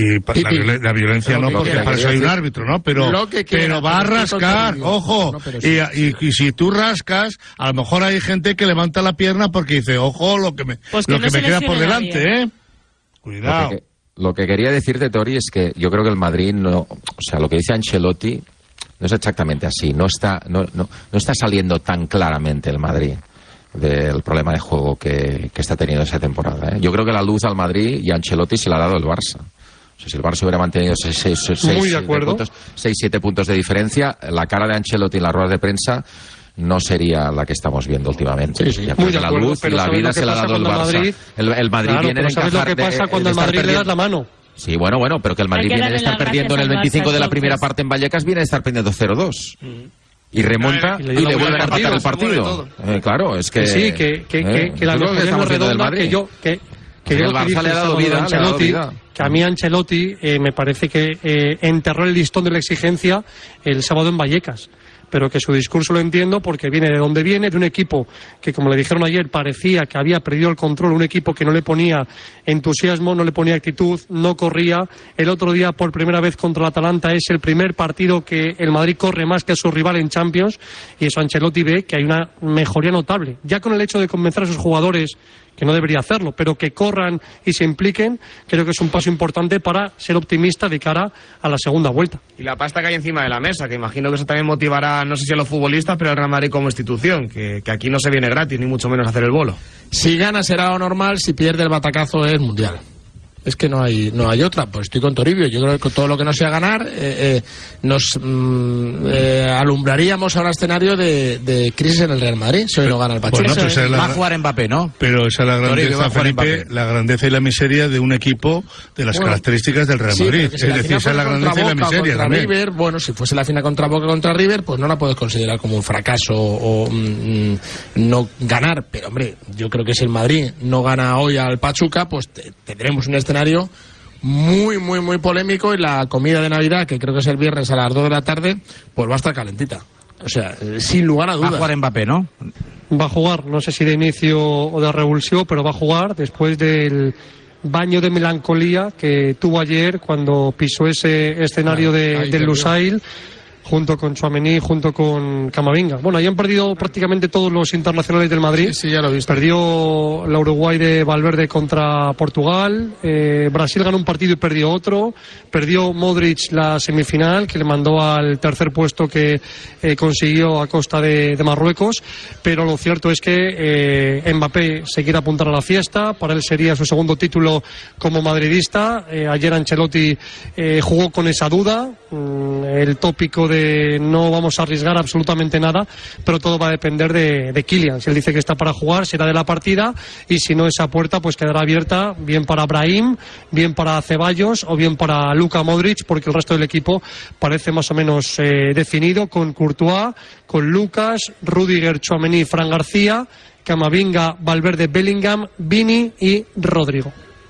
Speaker 1: la, la violencia no, porque para eso hay un árbitro, ¿no? Pero, pero va a rascar, ojo, no, y, y, y si tú rascas, a lo mejor hay gente que levanta la pierna porque dice, ojo, lo que me, pues que lo que no me queda por delante, nadie. ¿eh? Cuidado.
Speaker 3: Lo que, lo que quería decirte, Tori, es que yo creo que el Madrid no, o sea, lo que dice Ancelotti no es exactamente así, no está, no, no, no está saliendo tan claramente el Madrid del problema de juego que, que está teniendo esa temporada. ¿eh? Yo creo que la luz al Madrid y a Ancelotti se la ha dado el Barça. O sea, si el Barça hubiera mantenido seis, seis, seis, siete puntos, seis, siete puntos de diferencia, la cara de Ancelotti en las ruedas de prensa no sería la que estamos viendo últimamente.
Speaker 19: Sí, sí. Muy de
Speaker 3: la
Speaker 19: acuerdo,
Speaker 3: luz y la vida se la ha dado el Barça.
Speaker 19: Madrid,
Speaker 3: el, el Madrid
Speaker 19: claro,
Speaker 3: viene a encajar...
Speaker 19: ¿sabes lo que pasa
Speaker 3: de,
Speaker 19: cuando al Madrid le das la mano?
Speaker 3: Sí, bueno, bueno, pero que el Madrid viene de estar perdiendo en el veinticinco de la primera parte en Vallecas, viene de estar perdiendo cero dos. Mm. Y remonta y le, y le vuelve a empatar el partido. Eh, claro, es que...
Speaker 19: Sí, que, que,
Speaker 3: eh,
Speaker 19: que, que la mejor es redonda que yo... Que, que yo
Speaker 3: el Barça le ha dado vida,
Speaker 19: Ancelotti,
Speaker 3: le ha dado vida.
Speaker 19: Que a mí Ancelotti eh, me parece que eh, enterró el listón de la exigencia el sábado en Vallecas. Pero que su discurso lo entiendo porque viene de donde viene, de un equipo que, como le dijeron ayer, parecía que había perdido el control, un equipo que no le ponía entusiasmo, no le ponía actitud, no corría. El otro día, por primera vez contra el Atalanta, es el primer partido que el Madrid corre más que a su rival en Champions, y eso Ancelotti ve que hay una mejoría notable. Ya con el hecho de convencer a sus jugadores, que no debería hacerlo, pero que corran y se impliquen, creo que es un paso importante para ser optimista de cara a la segunda vuelta.
Speaker 4: Y la pasta que hay encima de la mesa, que imagino que eso también motivará, no sé si a los futbolistas, pero al Real Madrid como institución, que, que aquí no se viene gratis, ni mucho menos hacer el bolo.
Speaker 21: Si gana será lo normal, si pierde el batacazo es mundial. Es que no hay no hay otra. Pues estoy con Toribio. Yo creo que todo lo que no sea ganar eh, eh, nos mm, eh, alumbraríamos a un escenario de, de crisis en el Real Madrid si hoy no gana el Pachuca.
Speaker 5: Bueno, pues la, va a jugar Mbappé, ¿no?
Speaker 1: Pero esa es la grandeza, Felipe, la grandeza y la miseria de un equipo de las bueno, características del Real Madrid. Sí, si es decir, esa es la grandeza y la miseria también.
Speaker 21: River, bueno, si fuese la final contra Boca contra River, pues no la puedes considerar como un fracaso o mm, no ganar. Pero hombre, yo creo que si el Madrid no gana hoy al Pachuca, pues te, tendremos un escenario muy, muy, muy polémico y la comida de Navidad, que creo que es el viernes a las dos de la tarde, pues va a estar calentita. O sea, sin lugar a dudas.
Speaker 5: Va a jugar Mbappé, ¿no?
Speaker 19: Va a jugar, no sé si de inicio o de revulsivo, pero va a jugar después del baño de melancolía que tuvo ayer cuando pisó ese escenario de, del Lusail, junto con Tchouaméni, junto con Camavinga. Bueno, ahí han perdido prácticamente todos los internacionales del Madrid.
Speaker 21: Sí, sí, ya lo he visto.
Speaker 19: Perdió la Uruguay de Valverde contra Portugal, eh, Brasil ganó un partido y perdió otro, perdió Modric la semifinal, que le mandó al tercer puesto que eh, consiguió a costa de, de Marruecos, pero lo cierto es que eh, Mbappé se quiere apuntar a la fiesta, para él sería su segundo título como madridista. Eh, ayer Ancelotti eh, jugó con esa duda, mm, el tópico de no vamos a arriesgar absolutamente nada, pero todo va a depender de, de Kylian. Si él dice que está para jugar, será de la partida, y si no, esa puerta pues quedará abierta bien para Brahim, bien para Ceballos o bien para Luka Modric, porque el resto del equipo parece más o menos eh, definido, con Courtois, con Lucas, Rüdiger, Tchouaméni, Fran García, Camavinga, Valverde, Bellingham, Vini y Rodrigo.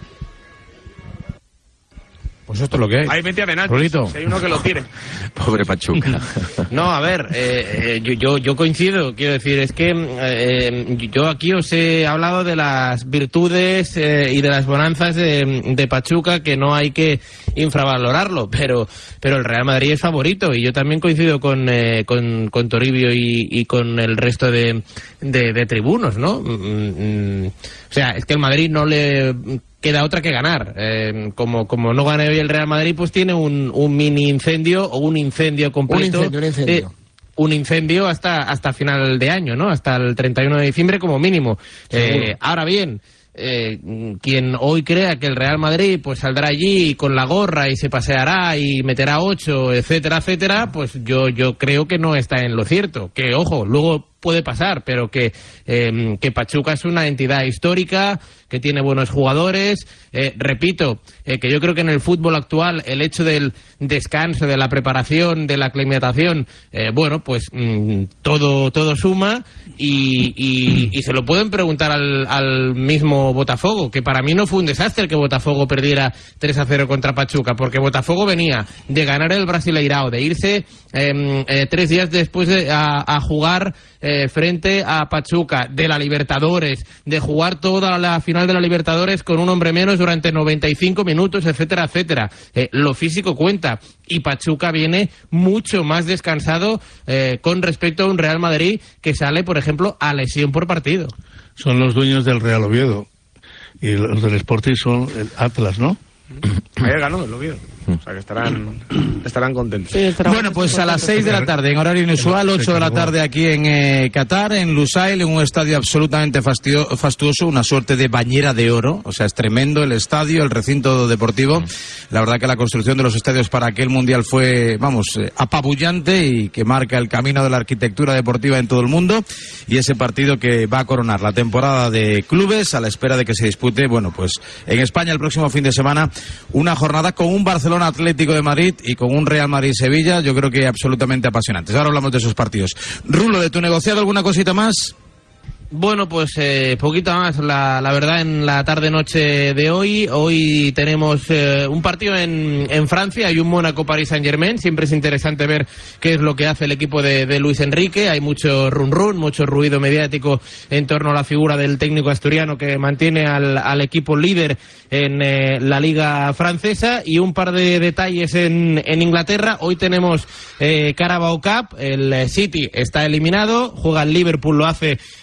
Speaker 5: Pues esto es lo que hay.
Speaker 22: Hay veinte penaltis, si hay uno que lo tire.
Speaker 5: Pobre Pachuca.
Speaker 22: No, a ver, eh, eh, yo, yo, yo coincido, quiero decir, es que eh, yo aquí os he hablado de las virtudes eh, y de las bonanzas de, de Pachuca, que no hay que infravalorarlo, pero pero el Real Madrid es favorito, y yo también coincido con, eh, con, con Toribio y, y con el resto de, de, de tribunos, ¿no? Mm, mm, o sea, es que el Madrid no le queda otra que ganar. Eh, como, como no gane hoy el Real Madrid, pues tiene un, un mini incendio o un incendio completo.
Speaker 21: Un incendio, un incendio.
Speaker 22: Eh, un incendio hasta, hasta final de año, ¿no? Hasta el treinta y uno de diciembre como mínimo. Eh, ahora bien, eh, quien hoy crea que el Real Madrid pues saldrá allí con la gorra y se paseará y meterá ocho, etcétera, etcétera, pues yo, yo creo que no está en lo cierto. Que, ojo, luego puede pasar, pero que, eh, que Pachuca es una entidad histórica, que tiene buenos jugadores. Eh, repito, eh, que yo creo que en el fútbol actual el hecho del descanso, de la preparación, de la aclimatación, eh, bueno, pues mmm, todo, todo suma, y, y, y se lo pueden preguntar al, al mismo Botafogo, que para mí no fue un desastre que Botafogo perdiera tres a cero contra Pachuca, porque Botafogo venía de ganar el Brasileirao, de irse eh, eh, tres días después de, a, a jugar eh, frente a Pachuca, de la Libertadores, de jugar toda la final de la Libertadores con un hombre menos durante noventa y cinco minutos, etcétera, etcétera. Eh, lo físico cuenta, y Pachuca viene mucho más descansado eh, con respecto a un Real Madrid que sale, por ejemplo, a lesión por partido.
Speaker 1: Son los dueños del Real Oviedo, y los del Sporting son el Atlas, ¿no?
Speaker 22: Ayer ganó el Oviedo. O sea que estarán, estarán contentos.
Speaker 5: Sí, estarán bueno, pues a las seis de la tarde, en horario inusual, ocho de la tarde aquí en eh, Qatar, en Lusail, en un estadio absolutamente fastidio, fastuoso, una suerte de bañera de oro. O sea, es tremendo el estadio, el recinto deportivo. La verdad que la construcción de los estadios para aquel mundial fue, vamos, eh, apabullante, y que marca el camino de la arquitectura deportiva en todo el mundo. Y ese partido que va a coronar la temporada de clubes, a la espera de que se dispute, bueno, pues en España el próximo fin de semana, una jornada con un Barcelona Atlético de Madrid y con un Real Madrid-Sevilla, yo creo que absolutamente apasionantes. Ahora hablamos de esos partidos. Rulo, ¿de tu negociado alguna cosita más?
Speaker 22: Bueno, pues eh, poquito más, la, la verdad, en la tarde-noche de hoy. Hoy tenemos eh, un partido en, en Francia, hay un Mónaco-Paris Saint-Germain. Siempre es interesante ver qué es lo que hace el equipo de, de Luis Enrique. Hay mucho run-run, mucho ruido mediático en torno a la figura del técnico asturiano, que mantiene al, al equipo líder en eh, la liga francesa. Y un par de detalles en, en Inglaterra. Hoy tenemos eh, Carabao Cup, el City está eliminado, juega el Liverpool, lo hace ante el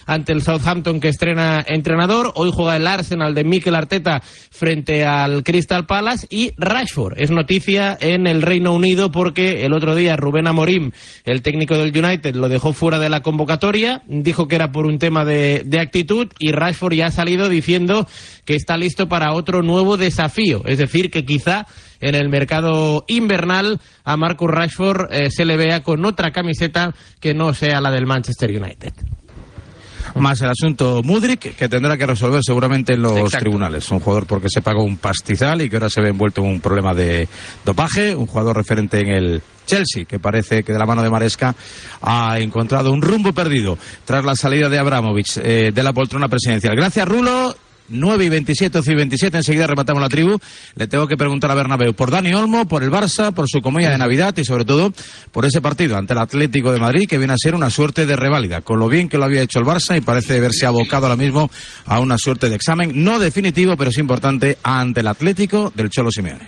Speaker 22: el Southampton, que estrena entrenador. Hoy juega el Arsenal de Mikel Arteta frente al Crystal Palace. Y Rashford es noticia en el Reino Unido porque el otro día Rubén Amorim, el técnico del United, lo dejó fuera de la convocatoria. Dijo que era por un tema de, de actitud, y Rashford ya ha salido diciendo que está listo para otro nuevo desafío. Es decir, que quizá en el mercado invernal a Marcus Rashford eh, se le vea con otra camiseta que no sea la del Manchester United.
Speaker 5: Más el asunto Mudryk, que tendrá que resolver seguramente en los
Speaker 22: Exacto.
Speaker 5: tribunales. Un jugador porque se pagó un pastizal y que ahora se ve envuelto en un problema de dopaje. Un jugador referente en el Chelsea, que parece que de la mano de Maresca ha encontrado un rumbo perdido tras la salida de Abramovich eh, de la poltrona presidencial. Gracias, Rulo. nueve y veintisiete, once y veintisiete, enseguida rematamos la tribu. Le tengo que preguntar a Bernabéu por Dani Olmo, por el Barça, por su comedia de Navidad y sobre todo por ese partido ante el Atlético de Madrid, que viene a ser una suerte de reválida, con lo bien que lo había hecho el Barça, y parece verse abocado ahora mismo a una suerte de examen, no definitivo, pero es importante, ante el Atlético del Cholo Simeone.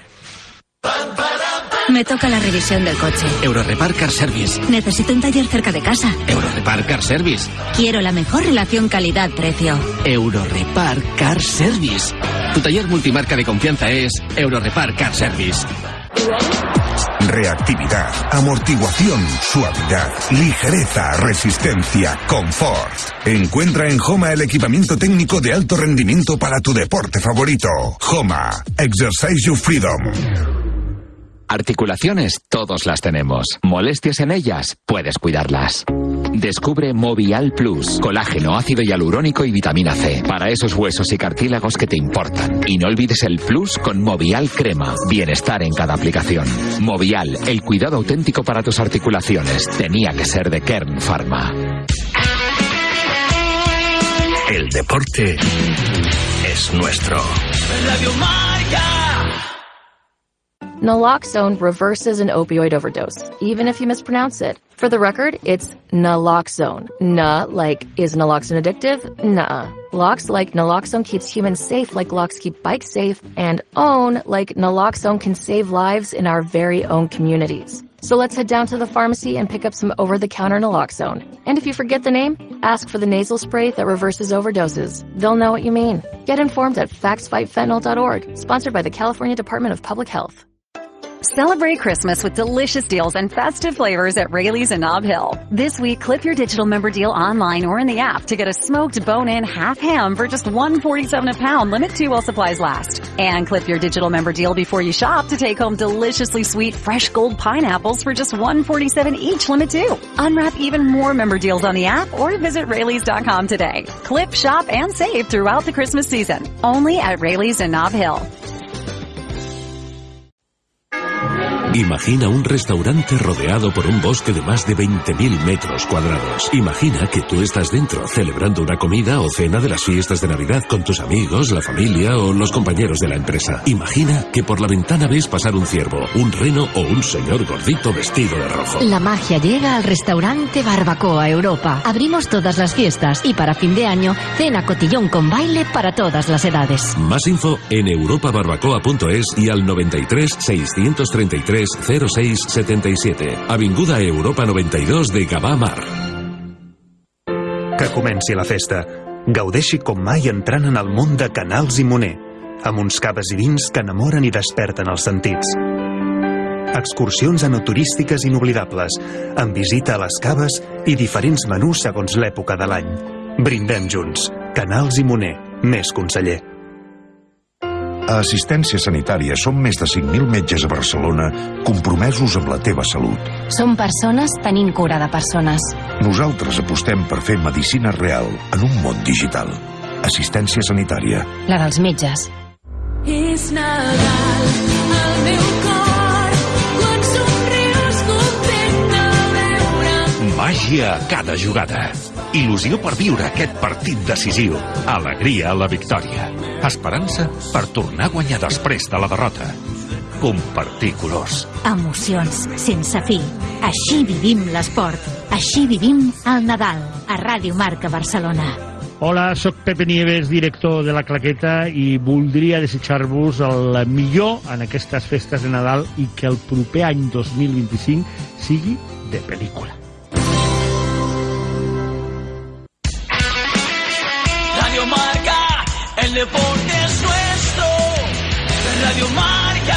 Speaker 11: Me toca la revisión del coche.
Speaker 14: Eurorepar Car Service.
Speaker 11: Necesito un taller cerca de casa.
Speaker 14: Eurorepar Car Service.
Speaker 11: Quiero la mejor relación calidad-precio.
Speaker 14: Eurorepar Car Service. Tu taller multimarca de confianza es Eurorepar Car Service.
Speaker 17: Reactividad, amortiguación, suavidad, ligereza, resistencia, confort. Encuentra en Homa el equipamiento técnico de alto rendimiento para tu deporte favorito. Homa, exercise your freedom.
Speaker 8: Articulaciones, todos las tenemos. ¿Molestias en ellas? Puedes cuidarlas. Descubre Movial Plus, colágeno, ácido hialurónico y vitamina C, para esos huesos y cartílagos que te importan. Y no olvides el Plus con Movial Crema, bienestar en cada aplicación. Movial, el cuidado auténtico para tus articulaciones. Tenía que ser de Kern Pharma.
Speaker 7: El deporte es nuestro.
Speaker 6: Radio Marca. Naloxone reverses an opioid overdose, even if you mispronounce it. For the record, it's naloxone. Na, like, is naloxone addictive? Nuh-uh. Lox, like naloxone keeps humans safe like locks keep bikes safe. And own, like naloxone can save lives in our very own communities. So let's head down to the pharmacy and pick up some over-the-counter naloxone. And if you forget the name, ask for the nasal spray that reverses overdoses. They'll know what you mean. Get informed at facts fight fentanyl dot org, sponsored by the California Department of Public Health.
Speaker 10: Celebrate Christmas with delicious deals and festive flavors at Rayleigh's in Nob Hill. This week, clip your digital member deal online or in the app to get a smoked bone-in half ham for just one forty-seven a pound, limit two while supplies last. And clip your digital member deal before you shop to take home deliciously sweet fresh gold pineapples for just one forty-seven each, limit two. Unwrap even more member deals on the app or visit Rayleigh's dot com today. Clip, shop, and save throughout the Christmas season. Only at Rayleigh's in Nob Hill.
Speaker 23: Imagina un restaurante rodeado por un bosque de más de veinte mil metros cuadrados. Imagina que tú estás dentro, celebrando una comida o cena de las fiestas de Navidad con tus amigos, la familia o los compañeros de la empresa. Imagina que por la ventana ves pasar un ciervo, un reno o un señor gordito vestido de rojo.
Speaker 24: La magia llega al restaurante Barbacoa Europa. Abrimos todas las fiestas y para fin de año, cena cotillón con baile para todas las edades.
Speaker 23: Más info en europa barbacoa punto es y al noventa y tres, seiscientos treinta y tres, cero seis setenta y siete. Avinguda Europa noventa i dos de Gavà Mar.
Speaker 25: Que comenci la festa. Gaudeixi com mai entrant en el món de Canals i Moner, amb uns caves i vins que enamoren i desperten els sentits. Excursions enoturístiques inoblidables, amb visita a les caves i diferents menús segons l'època de l'any. Brindem junts. Canals i Moner. Més conseller.
Speaker 26: A Assistència Sanitària som més de cinc mil metges a Barcelona compromesos amb la teva salut.
Speaker 24: Som persones tenint cura de persones.
Speaker 26: Nosaltres apostem per fer medicina real en un món digital. Assistència Sanitària.
Speaker 24: La dels metges.
Speaker 27: És Nadal, el meu cor, quan somrius content de veure.
Speaker 7: Màgia a cada jugada. Il·lusió per viure aquest partit decisiu. Alegria a la victòria. Esperança per tornar a guanyar després de la derrota. Compartir colors.
Speaker 24: Emocions sense fi. Així vivim l'esport. Així vivim el Nadal. A Ràdio Marca Barcelona.
Speaker 28: Hola, sóc Pepe Nieves, director de La Claqueta, i voldria desitjar-vos el millor en aquestes festes de Nadal i que el proper any dos mil vint-i-cinc sigui de pel·lícula.
Speaker 27: Radio Marca, el deporte es nuestro. Radio Marca.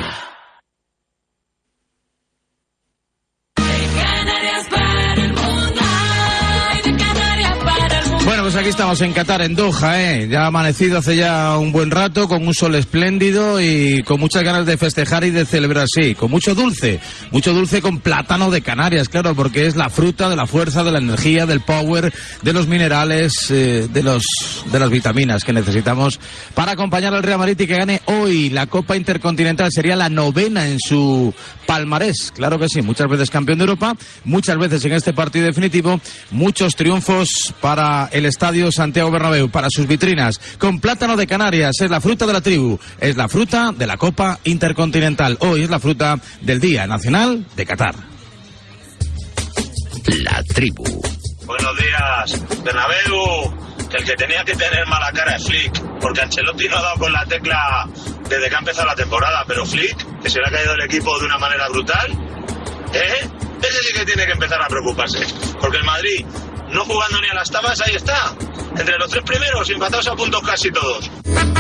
Speaker 5: Bueno, pues aquí estamos en Qatar, en Doha, ¿eh? Ya ha amanecido hace ya un buen rato, con un sol espléndido y con muchas ganas de festejar y de celebrar, sí, con mucho dulce, mucho dulce con plátano de Canarias, claro, porque es la fruta de la fuerza, de la energía, del power, de los minerales, eh, de los de las vitaminas que necesitamos para acompañar al Real Madrid y que gane hoy la Copa Intercontinental. Sería la novena en su palmarés, claro que sí, muchas veces campeón de Europa, muchas veces en este partido definitivo, muchos triunfos para el Estadio Santiago Bernabéu, para sus vitrinas, con plátano de Canarias. Es la fruta de la tribu, es la fruta de la Copa Intercontinental. Hoy es la fruta del Día Nacional de Qatar.
Speaker 8: La tribu.
Speaker 2: Buenos días, Bernabéu. Que el que tenía que tener mala cara es Flick, porque Ancelotti no ha dado con la tecla desde que ha empezado la temporada, pero Flick, que se le ha caído el equipo de una manera brutal, ¿eh? Ese sí que tiene que empezar a preocuparse, porque el Madrid, no jugando ni a las tabas, ahí está, entre los tres primeros, empatados a puntos casi todos.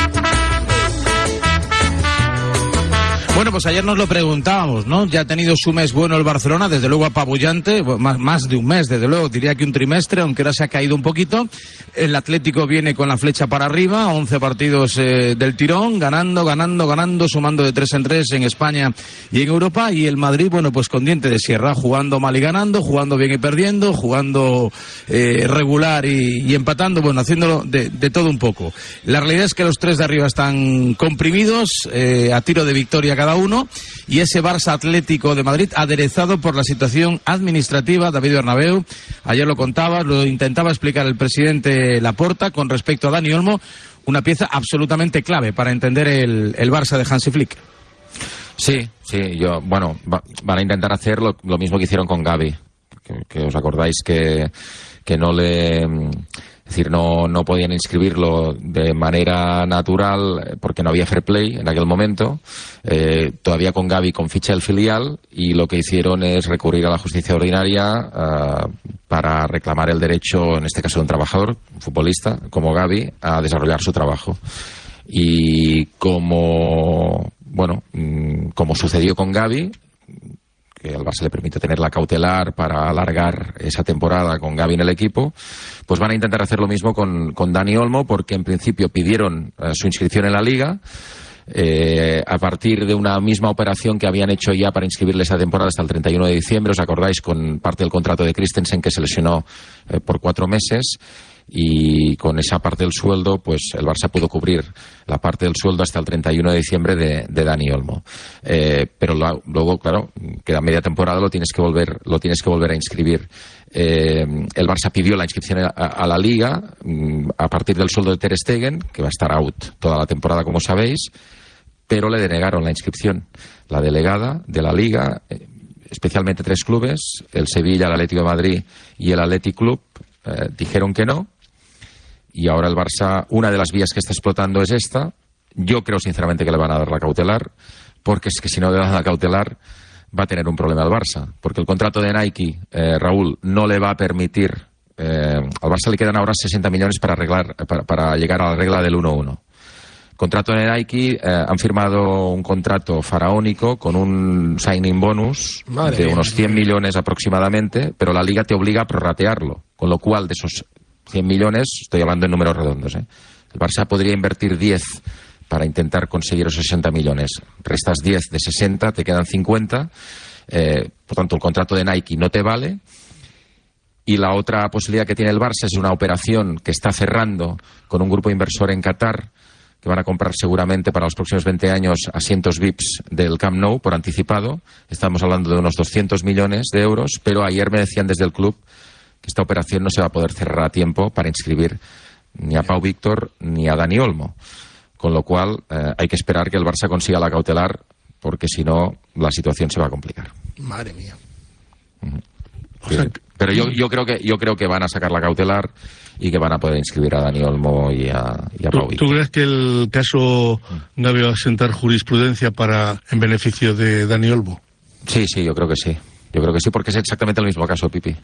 Speaker 5: Bueno, pues ayer nos lo preguntábamos, ¿no? Ya ha tenido su mes bueno el Barcelona, desde luego apabullante, más, más de un mes, desde luego, diría que un trimestre, aunque ahora se ha caído un poquito. El Atlético viene con la flecha para arriba, once partidos eh, del tirón, ganando, ganando, ganando, sumando de tres en tres en España y en Europa. Y el Madrid, bueno, pues con diente de sierra, jugando mal y ganando, jugando bien y perdiendo, jugando eh, regular y, y empatando, bueno, haciéndolo de, de todo un poco. La realidad es que los tres de arriba están comprimidos, eh, a tiro de victoria cada uno, y ese Barça Atlético de Madrid aderezado por la situación administrativa. David Bernabéu, ayer lo contaba, lo intentaba explicar el presidente Laporta con respecto a Dani Olmo, una pieza absolutamente clave para entender el, el Barça de Hansi Flick.
Speaker 3: Sí, sí, yo, bueno, va, van a intentar hacer lo, lo mismo que hicieron con Gavi, que, que os acordáis que, que no le... Es decir, no, no podían inscribirlo de manera natural porque no había fair play en aquel momento. Eh, todavía con Gavi con ficha del filial, y lo que hicieron es recurrir a la justicia ordinaria uh, para reclamar el derecho, en este caso de un trabajador, un futbolista como Gavi, a desarrollar su trabajo. Y como, bueno, como sucedió con Gavi, que al Barça le permite tener la cautelar para alargar esa temporada con Gavi en el equipo, pues van a intentar hacer lo mismo con, con Dani Olmo, porque en principio pidieron uh, su inscripción en la Liga, eh, a partir de una misma operación que habían hecho ya para inscribirle esa temporada hasta el treinta y uno de diciembre, os acordáis, con parte del contrato de Christensen, que se lesionó eh, por cuatro meses. Y con esa parte del sueldo, pues el Barça pudo cubrir la parte del sueldo hasta el treinta y uno de diciembre de, de Dani Olmo. Eh, pero lo, luego, claro, queda media temporada, lo tienes que volver, lo tienes que volver a inscribir. Eh, el Barça pidió la inscripción a, a la Liga a partir del sueldo de Ter Stegen, que va a estar out toda la temporada, como sabéis, pero le denegaron la inscripción. La delegada de la Liga, eh, especialmente tres clubes, el Sevilla, el Atlético de Madrid y el Athletic Club, eh, dijeron que no. Y ahora el Barça, una de las vías que está explotando es esta. Yo creo sinceramente que le van a dar la cautelar, porque es que si no le dan la cautelar va a tener un problema el Barça, porque el contrato de Nike, eh, Raúl, no le va a permitir, eh, al Barça le quedan ahora sesenta millones para arreglar, para, para llegar a la regla del uno uno. Contrato de Nike, eh, han firmado un contrato faraónico con un signing bonus Madre de mía. unos cien millones aproximadamente, pero la Liga te obliga a prorratearlo, con lo cual de esos cien millones, estoy hablando en números redondos, ¿eh? El Barça podría invertir diez para intentar conseguir esos sesenta millones. Restas diez de sesenta, te quedan cincuenta. Eh, por tanto, el contrato de Nike no te vale. Y la otra posibilidad que tiene el Barça es una operación que está cerrando con un grupo inversor en Qatar, que van a comprar seguramente para los próximos veinte años asientos V I Ps del Camp Nou por anticipado. Estamos hablando de unos doscientos millones de euros, pero ayer me decían desde el club que esta operación no se va a poder cerrar a tiempo para inscribir ni a Pau Víctor ni a Dani Olmo. Con lo cual eh, hay que esperar que el Barça consiga la cautelar, porque si no la situación se va a complicar.
Speaker 21: Madre mía.
Speaker 3: Uh-huh. O sea, que... Pero yo, yo, creo que, yo creo que van a sacar la cautelar y que van a poder inscribir a Dani Olmo y a, y a Pau Víctor.
Speaker 1: ¿Tú crees que el caso Gavi va a sentar jurisprudencia para en beneficio de Dani Olmo?
Speaker 3: Sí, sí, yo creo que sí. Yo creo que sí, porque es exactamente el mismo caso, Pipi.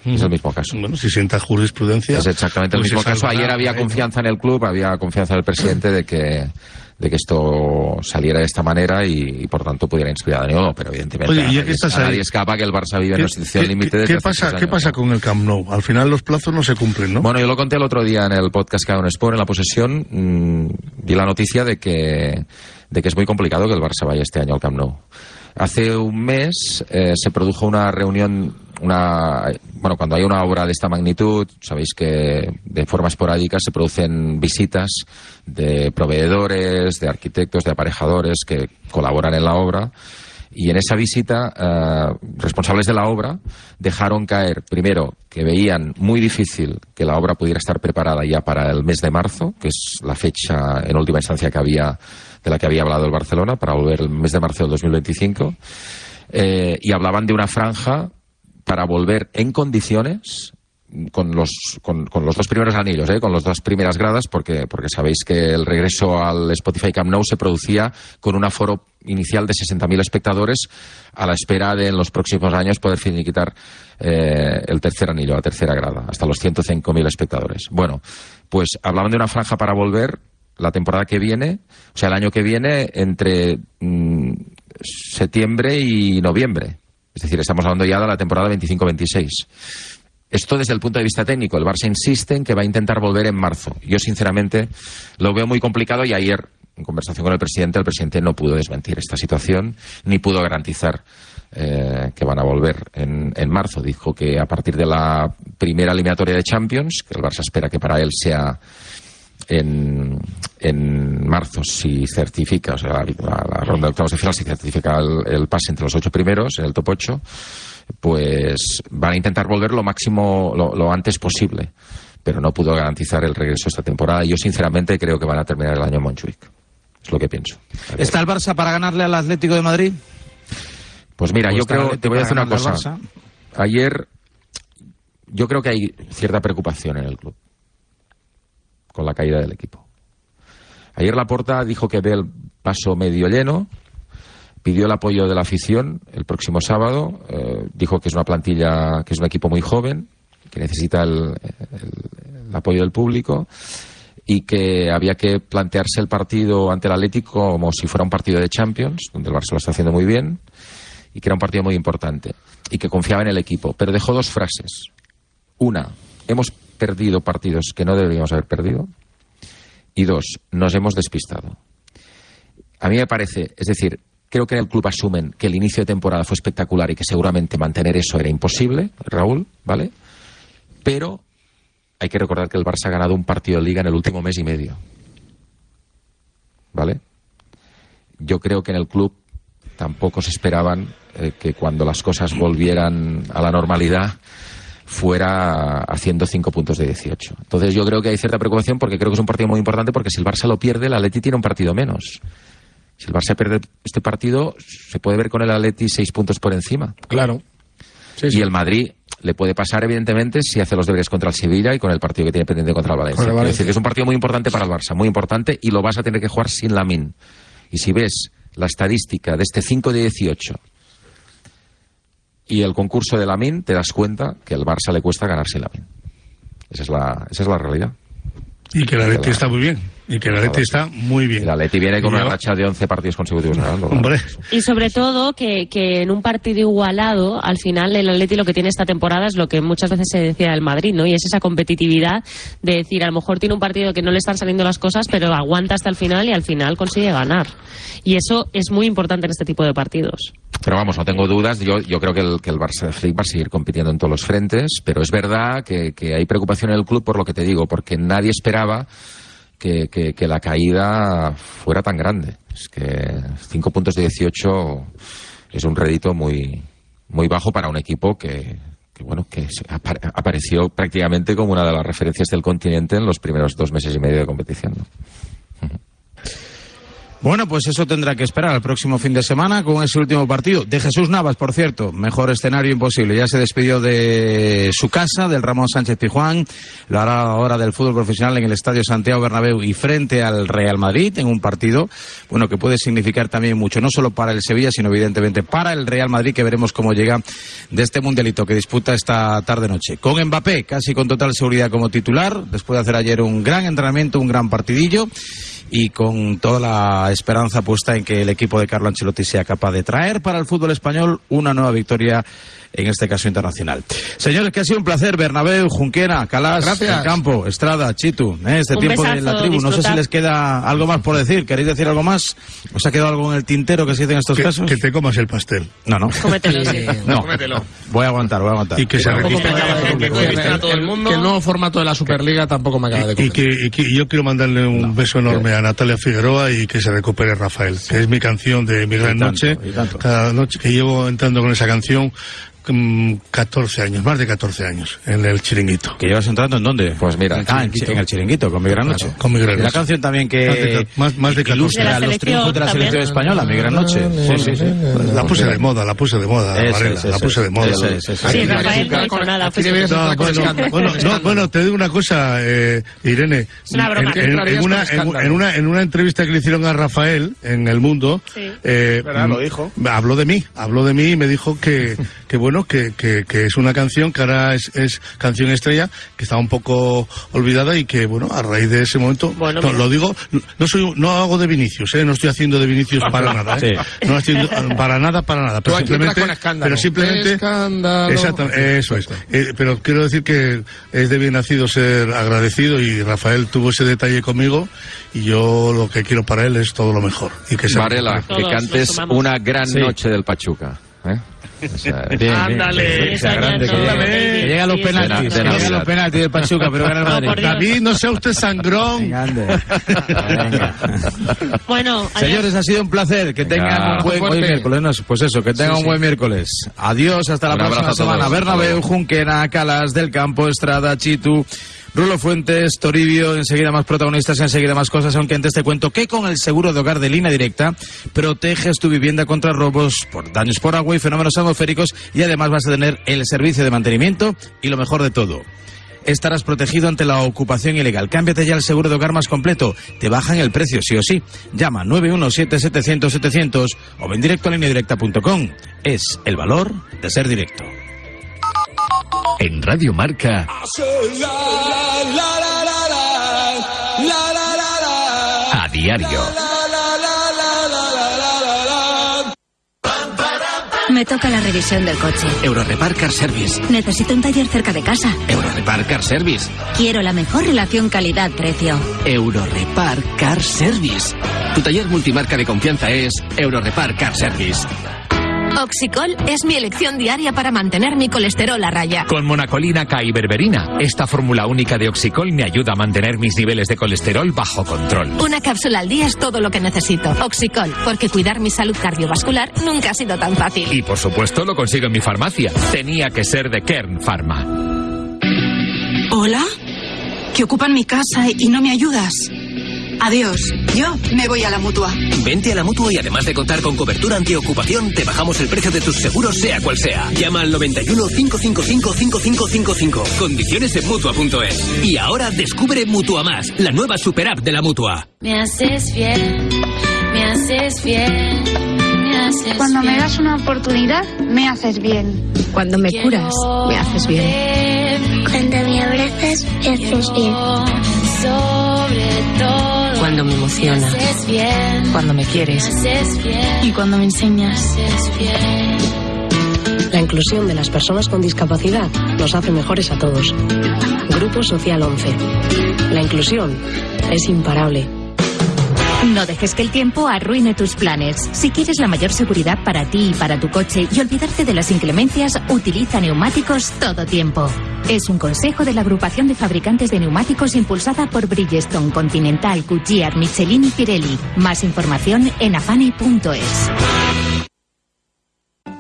Speaker 3: Mm. Es el mismo caso.
Speaker 1: Bueno, si sienta jurisprudencia...
Speaker 3: Es exactamente pues el mismo caso. Ayer había confianza en el club, había confianza en el presidente de que de que esto saliera de esta manera y, y por tanto pudiera inscribir a Dani Olmo, pero evidentemente
Speaker 1: Oye,
Speaker 3: a,
Speaker 1: ya
Speaker 3: nadie,
Speaker 1: que estás
Speaker 3: a nadie
Speaker 1: ahí,
Speaker 3: escapa que el Barça vive en una situación límite desde
Speaker 1: ¿qué
Speaker 3: hace
Speaker 1: pasa,
Speaker 3: tres
Speaker 1: ¿Qué
Speaker 3: años,
Speaker 1: pasa
Speaker 3: ¿no?
Speaker 1: con el Camp Nou? Al final los plazos no se cumplen, ¿no?
Speaker 3: Bueno, yo lo conté el otro día en el podcast que hago en Sport, en la posesión, mmm, vi la noticia de que, de que es muy complicado que el Barça vaya este año al Camp Nou. Hace un mes eh, se produjo una reunión, una bueno, cuando hay una obra de esta magnitud, sabéis que de forma esporádica se producen visitas de proveedores, de arquitectos, de aparejadores que colaboran en la obra. Y en esa visita, eh, responsables de la obra dejaron caer, primero, que veían muy difícil que la obra pudiera estar preparada ya para el mes de marzo, que es la fecha en última instancia que había, de la que había hablado el Barcelona, para volver el mes de marzo del dos mil veinticinco. Eh, y hablaban de una franja para volver en condiciones con los con, con los dos primeros anillos, ¿eh? Con las dos primeras gradas, porque porque sabéis que el regreso al Spotify Camp Nou se producía con un aforo inicial de sesenta mil espectadores a la espera de en los próximos años poder finiquitar eh, el tercer anillo, la tercera grada, hasta los ciento cinco mil espectadores. Bueno, pues hablaban de una franja para volver la temporada que viene, o sea, el año que viene, entre mmm, septiembre y noviembre. Es decir, estamos hablando ya de la temporada veinticinco veintiséis. Esto desde el punto de vista técnico. El Barça insiste en que va a intentar volver en marzo. Yo, sinceramente, lo veo muy complicado y ayer, en conversación con el presidente, el presidente no pudo desmentir esta situación ni pudo garantizar eh, que van a volver en, en marzo. Dijo que a partir de la primera eliminatoria de Champions, que el Barça espera que para él sea en, en marzo, si certifica, o sea, la, la, la ronda de octavos de final, si certifica el, el pase entre los ocho primeros, en el top ocho, pues van a intentar volver lo máximo, lo, lo antes posible, pero no pudo garantizar el regreso esta temporada. Yo sinceramente creo que van a terminar el año en Montjuic, es lo que pienso.
Speaker 5: ¿Está el Barça para ganarle al Atlético de Madrid?
Speaker 3: Pues mira,
Speaker 5: ¿O
Speaker 3: yo
Speaker 5: está el
Speaker 3: creo,
Speaker 5: Atlético
Speaker 3: te voy a decir
Speaker 5: para
Speaker 3: una
Speaker 5: ganarle
Speaker 3: cosa.
Speaker 5: al Barça?
Speaker 3: Ayer yo creo que hay cierta preocupación en el club con la caída del equipo. Ayer Laporta dijo que ve el vaso medio lleno, pidió el apoyo de la afición el próximo sábado, eh, dijo que es una plantilla, que es un equipo muy joven, que necesita el, el, el apoyo del público y que había que plantearse el partido ante el Atlético como si fuera un partido de Champions, donde el Barça lo está haciendo muy bien, y que era un partido muy importante, y que confiaba en el equipo. Pero dejó dos frases. Una, hemos perdido partidos que no deberíamos haber perdido, y dos, nos hemos despistado. A mí me parece, es decir, creo que en el club asumen que el inicio de temporada fue espectacular y que seguramente mantener eso era imposible, Raúl, ¿vale? Pero hay que recordar que el Barça ha ganado un partido de Liga en el último mes y medio, ¿vale? Yo creo que en el club tampoco se esperaban eh, que cuando las cosas volvieran a la normalidad fuera haciendo cinco puntos de dieciocho. Entonces yo creo que hay cierta preocupación porque creo que es un partido muy importante, porque si el Barça lo pierde, el Atleti tiene un partido menos. Si el Barça pierde este partido, se puede ver con el Atleti seis puntos por encima.
Speaker 21: Claro. Sí,
Speaker 3: y
Speaker 21: sí.
Speaker 3: el Madrid le puede pasar, evidentemente, si hace los deberes contra el Sevilla y con el partido que tiene pendiente contra el Valencia.
Speaker 21: Con el
Speaker 3: Quiero
Speaker 21: Valencia.
Speaker 3: decir que es un partido muy importante para el Barça, muy importante, y lo vas a tener que jugar sin Lamine. Y si ves la estadística de este cinco de dieciocho y el concurso de Lamine, te das cuenta que al Barça le cuesta ganar sin Lamine. Esa es la, esa es la realidad.
Speaker 1: Y que el Atleti está muy bien. Y que el Atleti está muy bien.
Speaker 3: El Atleti viene con
Speaker 1: Y
Speaker 3: una
Speaker 1: yo-
Speaker 3: racha de once partidos consecutivos ganando.
Speaker 1: Hombre.
Speaker 4: Y sobre todo que, que en un partido igualado, al final el Atleti lo que tiene esta temporada es lo que muchas veces se decía del Madrid, ¿no? Y es esa competitividad de decir, a lo mejor tiene un partido que no le están saliendo las cosas, pero aguanta hasta el final y al final consigue ganar. Y eso es muy importante en este tipo de partidos.
Speaker 3: Pero vamos, no tengo dudas. Yo, yo creo que el, que el Barça Flick va a seguir compitiendo en todos los frentes, pero es verdad que, que hay preocupación en el club por lo que te digo, porque nadie esperaba que, que, que la caída fuera tan grande. Es que cinco puntos de dieciocho es un rédito muy, muy bajo para un equipo que, que bueno, que se apa- apareció prácticamente como una de las referencias del continente en los primeros dos meses y medio de competición, ¿no?
Speaker 5: Bueno, pues eso tendrá que esperar al próximo fin de semana con ese último partido de Jesús Navas, por cierto. Mejor escenario imposible. Ya se despidió de su casa, del Ramón Sánchez Pizjuán. Lo hará ahora del fútbol profesional en el Estadio Santiago Bernabéu y frente al Real Madrid en un partido, bueno, que puede significar también mucho, no solo para el Sevilla, sino evidentemente para el Real Madrid, que veremos cómo llega de este mundialito que disputa esta tarde-noche. Con Mbappé casi con total seguridad como titular, después de hacer ayer un gran entrenamiento, un gran partidillo, y con toda la esperanza puesta en que el equipo de Carlo Ancelotti sea capaz de traer para el fútbol español una nueva victoria, en este caso internacional. Señores, que ha sido un placer. Bernabéu, Junquera, Calás,
Speaker 21: Gracias.
Speaker 5: El Campo, Estrada, Chitu, ¿eh? este
Speaker 4: Un
Speaker 5: tiempo
Speaker 4: besazo,
Speaker 5: de la tribu. No sé
Speaker 4: disfrutar.
Speaker 5: si les queda algo más por decir. ¿Queréis decir algo más? ¿Os ha quedado algo en el tintero que se dice en estos
Speaker 1: Que,
Speaker 5: casos?
Speaker 1: que te comas el pastel.
Speaker 5: No, no.
Speaker 4: Cómetelo, sí.
Speaker 5: No.
Speaker 21: Cómetelo.
Speaker 5: Voy a aguantar, voy a aguantar.
Speaker 1: Y que se
Speaker 21: Tampoco me
Speaker 1: recupere.
Speaker 21: acaba de
Speaker 22: que conquisten a todo el mundo.
Speaker 21: Que el nuevo formato de la Superliga tampoco me acaba de
Speaker 1: Y
Speaker 21: convencer.
Speaker 1: que, y que yo quiero mandarle un beso enorme a Natalia Figueroa y que se recupere Rafael, que es mi canción de Mi Gran
Speaker 5: Y tanto,
Speaker 1: Noche.
Speaker 5: y tanto.
Speaker 1: Cada noche que llevo entrando con esa canción, mm, catorce años, más de catorce años, en el Chiringuito.
Speaker 5: ¿Que llevas entrando en dónde?
Speaker 3: Pues mira,
Speaker 5: Ah, en, en el Chiringuito, con Mi Gran Noche.
Speaker 1: Con Mi Gran
Speaker 5: Y la
Speaker 1: Noche.
Speaker 5: canción también que
Speaker 1: Más de ca- más- más de catorce.
Speaker 5: ilustra
Speaker 4: De la
Speaker 5: los triunfos de la
Speaker 4: selección
Speaker 5: selección española, Mi Gran Noche. Sí, sí, sí.
Speaker 1: La puse de moda, la puse de moda,
Speaker 5: Ese,
Speaker 1: Varela,
Speaker 5: ese,
Speaker 1: la puse de moda.
Speaker 5: ese, ese, ese.
Speaker 4: Sí,
Speaker 21: Aquí
Speaker 4: Rafael
Speaker 21: deberías
Speaker 4: no hizo nada.
Speaker 21: aquí
Speaker 4: fue
Speaker 21: deberías
Speaker 4: su-
Speaker 1: No,
Speaker 21: entrar con
Speaker 1: bueno,
Speaker 21: escándalo.
Speaker 1: bueno, no,
Speaker 21: Escándalo.
Speaker 1: bueno, te digo una cosa, eh, Irene.
Speaker 4: Es una broma.
Speaker 1: En, en- en una, en, en una, en una entrevista que le hicieron a Rafael en El Mundo,
Speaker 4: Sí.
Speaker 1: eh,
Speaker 21: ¿Verdad? Lo dijo.
Speaker 1: mm, habló de mí, habló de mí y me dijo que, que bueno, que, que, que es una canción que ahora es, es canción estrella, que está un poco olvidada y que, bueno, a raíz de ese momento,
Speaker 4: Bueno,
Speaker 1: no,
Speaker 4: mira.
Speaker 1: lo digo, no soy, no hago de Vinicius, eh, no estoy haciendo de Vinicius para nada, eh,
Speaker 5: Sí.
Speaker 1: no estoy haciendo para nada, para nada, pero
Speaker 21: Tú aquí entras
Speaker 1: simplemente,
Speaker 21: con escándalo.
Speaker 1: pero simplemente,
Speaker 21: Escándalo.
Speaker 1: exactamente, eso es. Eh, pero quiero decir que es de bien nacido ser agradecido y Rafael tuvo ese detalle conmigo y yo lo que quiero para él es todo lo mejor. Y que se
Speaker 3: Varela,
Speaker 4: Todos
Speaker 3: que
Speaker 4: nos
Speaker 3: cantes
Speaker 4: sumamos.
Speaker 3: una gran
Speaker 5: Sí.
Speaker 3: noche del Pachuca. ¿eh? O sea,
Speaker 5: Bien, bien.
Speaker 22: Ándale.
Speaker 5: Que sea grande, que
Speaker 4: Ándale.
Speaker 5: llegue, que llegue a los
Speaker 4: Sí,
Speaker 5: penaltis,
Speaker 3: de
Speaker 5: que llegue a
Speaker 3: Navidad.
Speaker 5: los penaltis del Pachuca, pero gana el
Speaker 4: No,
Speaker 5: Madrid.
Speaker 4: por Dios.
Speaker 1: David, no sea usted sangrón.
Speaker 5: Venga, ande. Venga.
Speaker 4: Bueno, adiós.
Speaker 5: Señores, ha sido un placer. Que
Speaker 3: Venga.
Speaker 5: tengan un buen
Speaker 21: Fuerte.
Speaker 5: hoy miércoles. No, pues eso, que tengan
Speaker 21: Sí,
Speaker 5: un
Speaker 21: sí.
Speaker 5: buen miércoles. Adiós, hasta la
Speaker 3: Un
Speaker 5: próxima
Speaker 3: abrazo a
Speaker 5: semana.
Speaker 3: todos.
Speaker 5: Bernabéu, Junquera, Calas, Del Campo, Estrada, Chitu, Rulo Fuentes, Toribio, enseguida más protagonistas, enseguida más cosas, aunque antes te cuento que con el seguro de hogar de Línea Directa proteges tu vivienda contra robos, por daños por agua y fenómenos atmosféricos, y además vas a tener el servicio de mantenimiento y lo mejor de todo, estarás protegido ante la ocupación ilegal. Cámbiate ya al seguro de hogar más completo. Te bajan el precio, sí o sí. Llama nueve uno siete setecientos setecientos o ven directo a línea directa punto com. Es el valor de ser directo.
Speaker 7: En Radio Marca, a diario.
Speaker 24: Me toca la revisión del coche.
Speaker 14: Eurorepar Car Service.
Speaker 24: Necesito un taller cerca de casa.
Speaker 14: Eurorepar Car Service.
Speaker 24: Quiero la mejor relación calidad-precio.
Speaker 14: Eurorepar Car Service. Tu taller multimarca de confianza es Eurorepar Car Service.
Speaker 24: Oxicol es mi elección diaria para mantener mi colesterol a raya.
Speaker 7: Con monacolina K y berberina, esta fórmula única de Oxicol me ayuda a mantener mis niveles de colesterol bajo control.
Speaker 24: Una cápsula al día es todo lo que necesito. Oxicol, porque cuidar mi salud cardiovascular nunca ha sido tan fácil.
Speaker 7: Y por supuesto lo consigo en mi farmacia. Tenía que ser de Kern Pharma.
Speaker 9: ¿Hola? Que ocupan mi casa y no me ayudas. Adiós. Yo me voy a la Mutua.
Speaker 14: Vente a la Mutua y además de contar con cobertura antiocupación, te bajamos el precio de tus seguros sea cual sea. Llama al noventa y uno, cinco cinco cinco, cinco cinco cinco cinco. Condiciones en Mutua punto es. Y ahora descubre Mutua Más, la nueva super app de la Mutua.
Speaker 12: Me haces bien, me haces bien, me haces
Speaker 13: Cuando me
Speaker 12: bien.
Speaker 13: das una oportunidad, me haces bien.
Speaker 12: Cuando me curas, me haces bien.
Speaker 13: Cuando me abrazas, me haces bien.
Speaker 12: Sobre todo.
Speaker 4: Cuando me emocionas.
Speaker 12: Me haces bien.
Speaker 4: Cuando me quieres.
Speaker 12: Me haces bien.
Speaker 13: Y cuando me enseñas.
Speaker 12: Me haces bien.
Speaker 15: La inclusión de las personas con discapacidad nos hace mejores a todos. Grupo Social once. La inclusión es imparable.
Speaker 24: No dejes que el tiempo arruine tus planes. Si quieres la mayor seguridad para ti y para tu coche y olvidarte de las inclemencias, utiliza neumáticos todo tiempo. Es un consejo de la agrupación de fabricantes de neumáticos impulsada por Bridgestone, Continental, Goodyear, Michelin y Pirelli. Más información en afane punto es.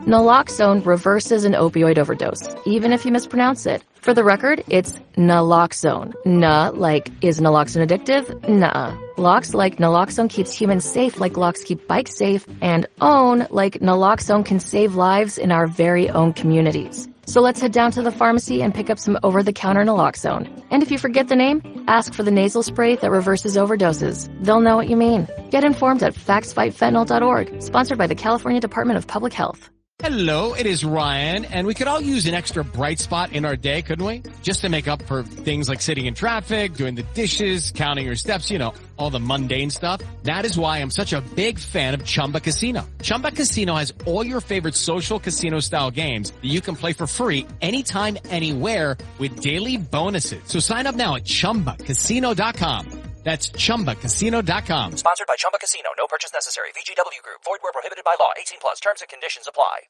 Speaker 6: Naloxone reverses an opioid overdose, even if you mispronounce it. For the record, it's naloxone. Na, like, is naloxone addictive? Nuh-uh. Lox, like naloxone keeps humans safe like locks keep bikes safe. And own, like naloxone can save lives in our very own communities. So let's head down to the pharmacy and pick up some over-the-counter naloxone. And if you forget the name, ask for the nasal spray that reverses overdoses. They'll know what you mean. Get informed at facts fight fentanyl dot org, sponsored by the California Department of Public Health.
Speaker 10: Hello, it is Ryan, and we could all use an extra bright spot in our day, couldn't we? Just to make up for things like sitting in traffic, doing the dishes, counting your steps, you know, all the mundane stuff. That is why I'm such a big fan of Chumba Casino. Chumba Casino has all your favorite social casino-style games that you can play for free anytime, anywhere with daily bonuses. So sign up now at chumba casino dot com. That's chumba casino dot com.
Speaker 11: Sponsored by Chumba Casino. No purchase necessary. V G W Group. Void where prohibited by law. eighteen plus. Terms and conditions apply.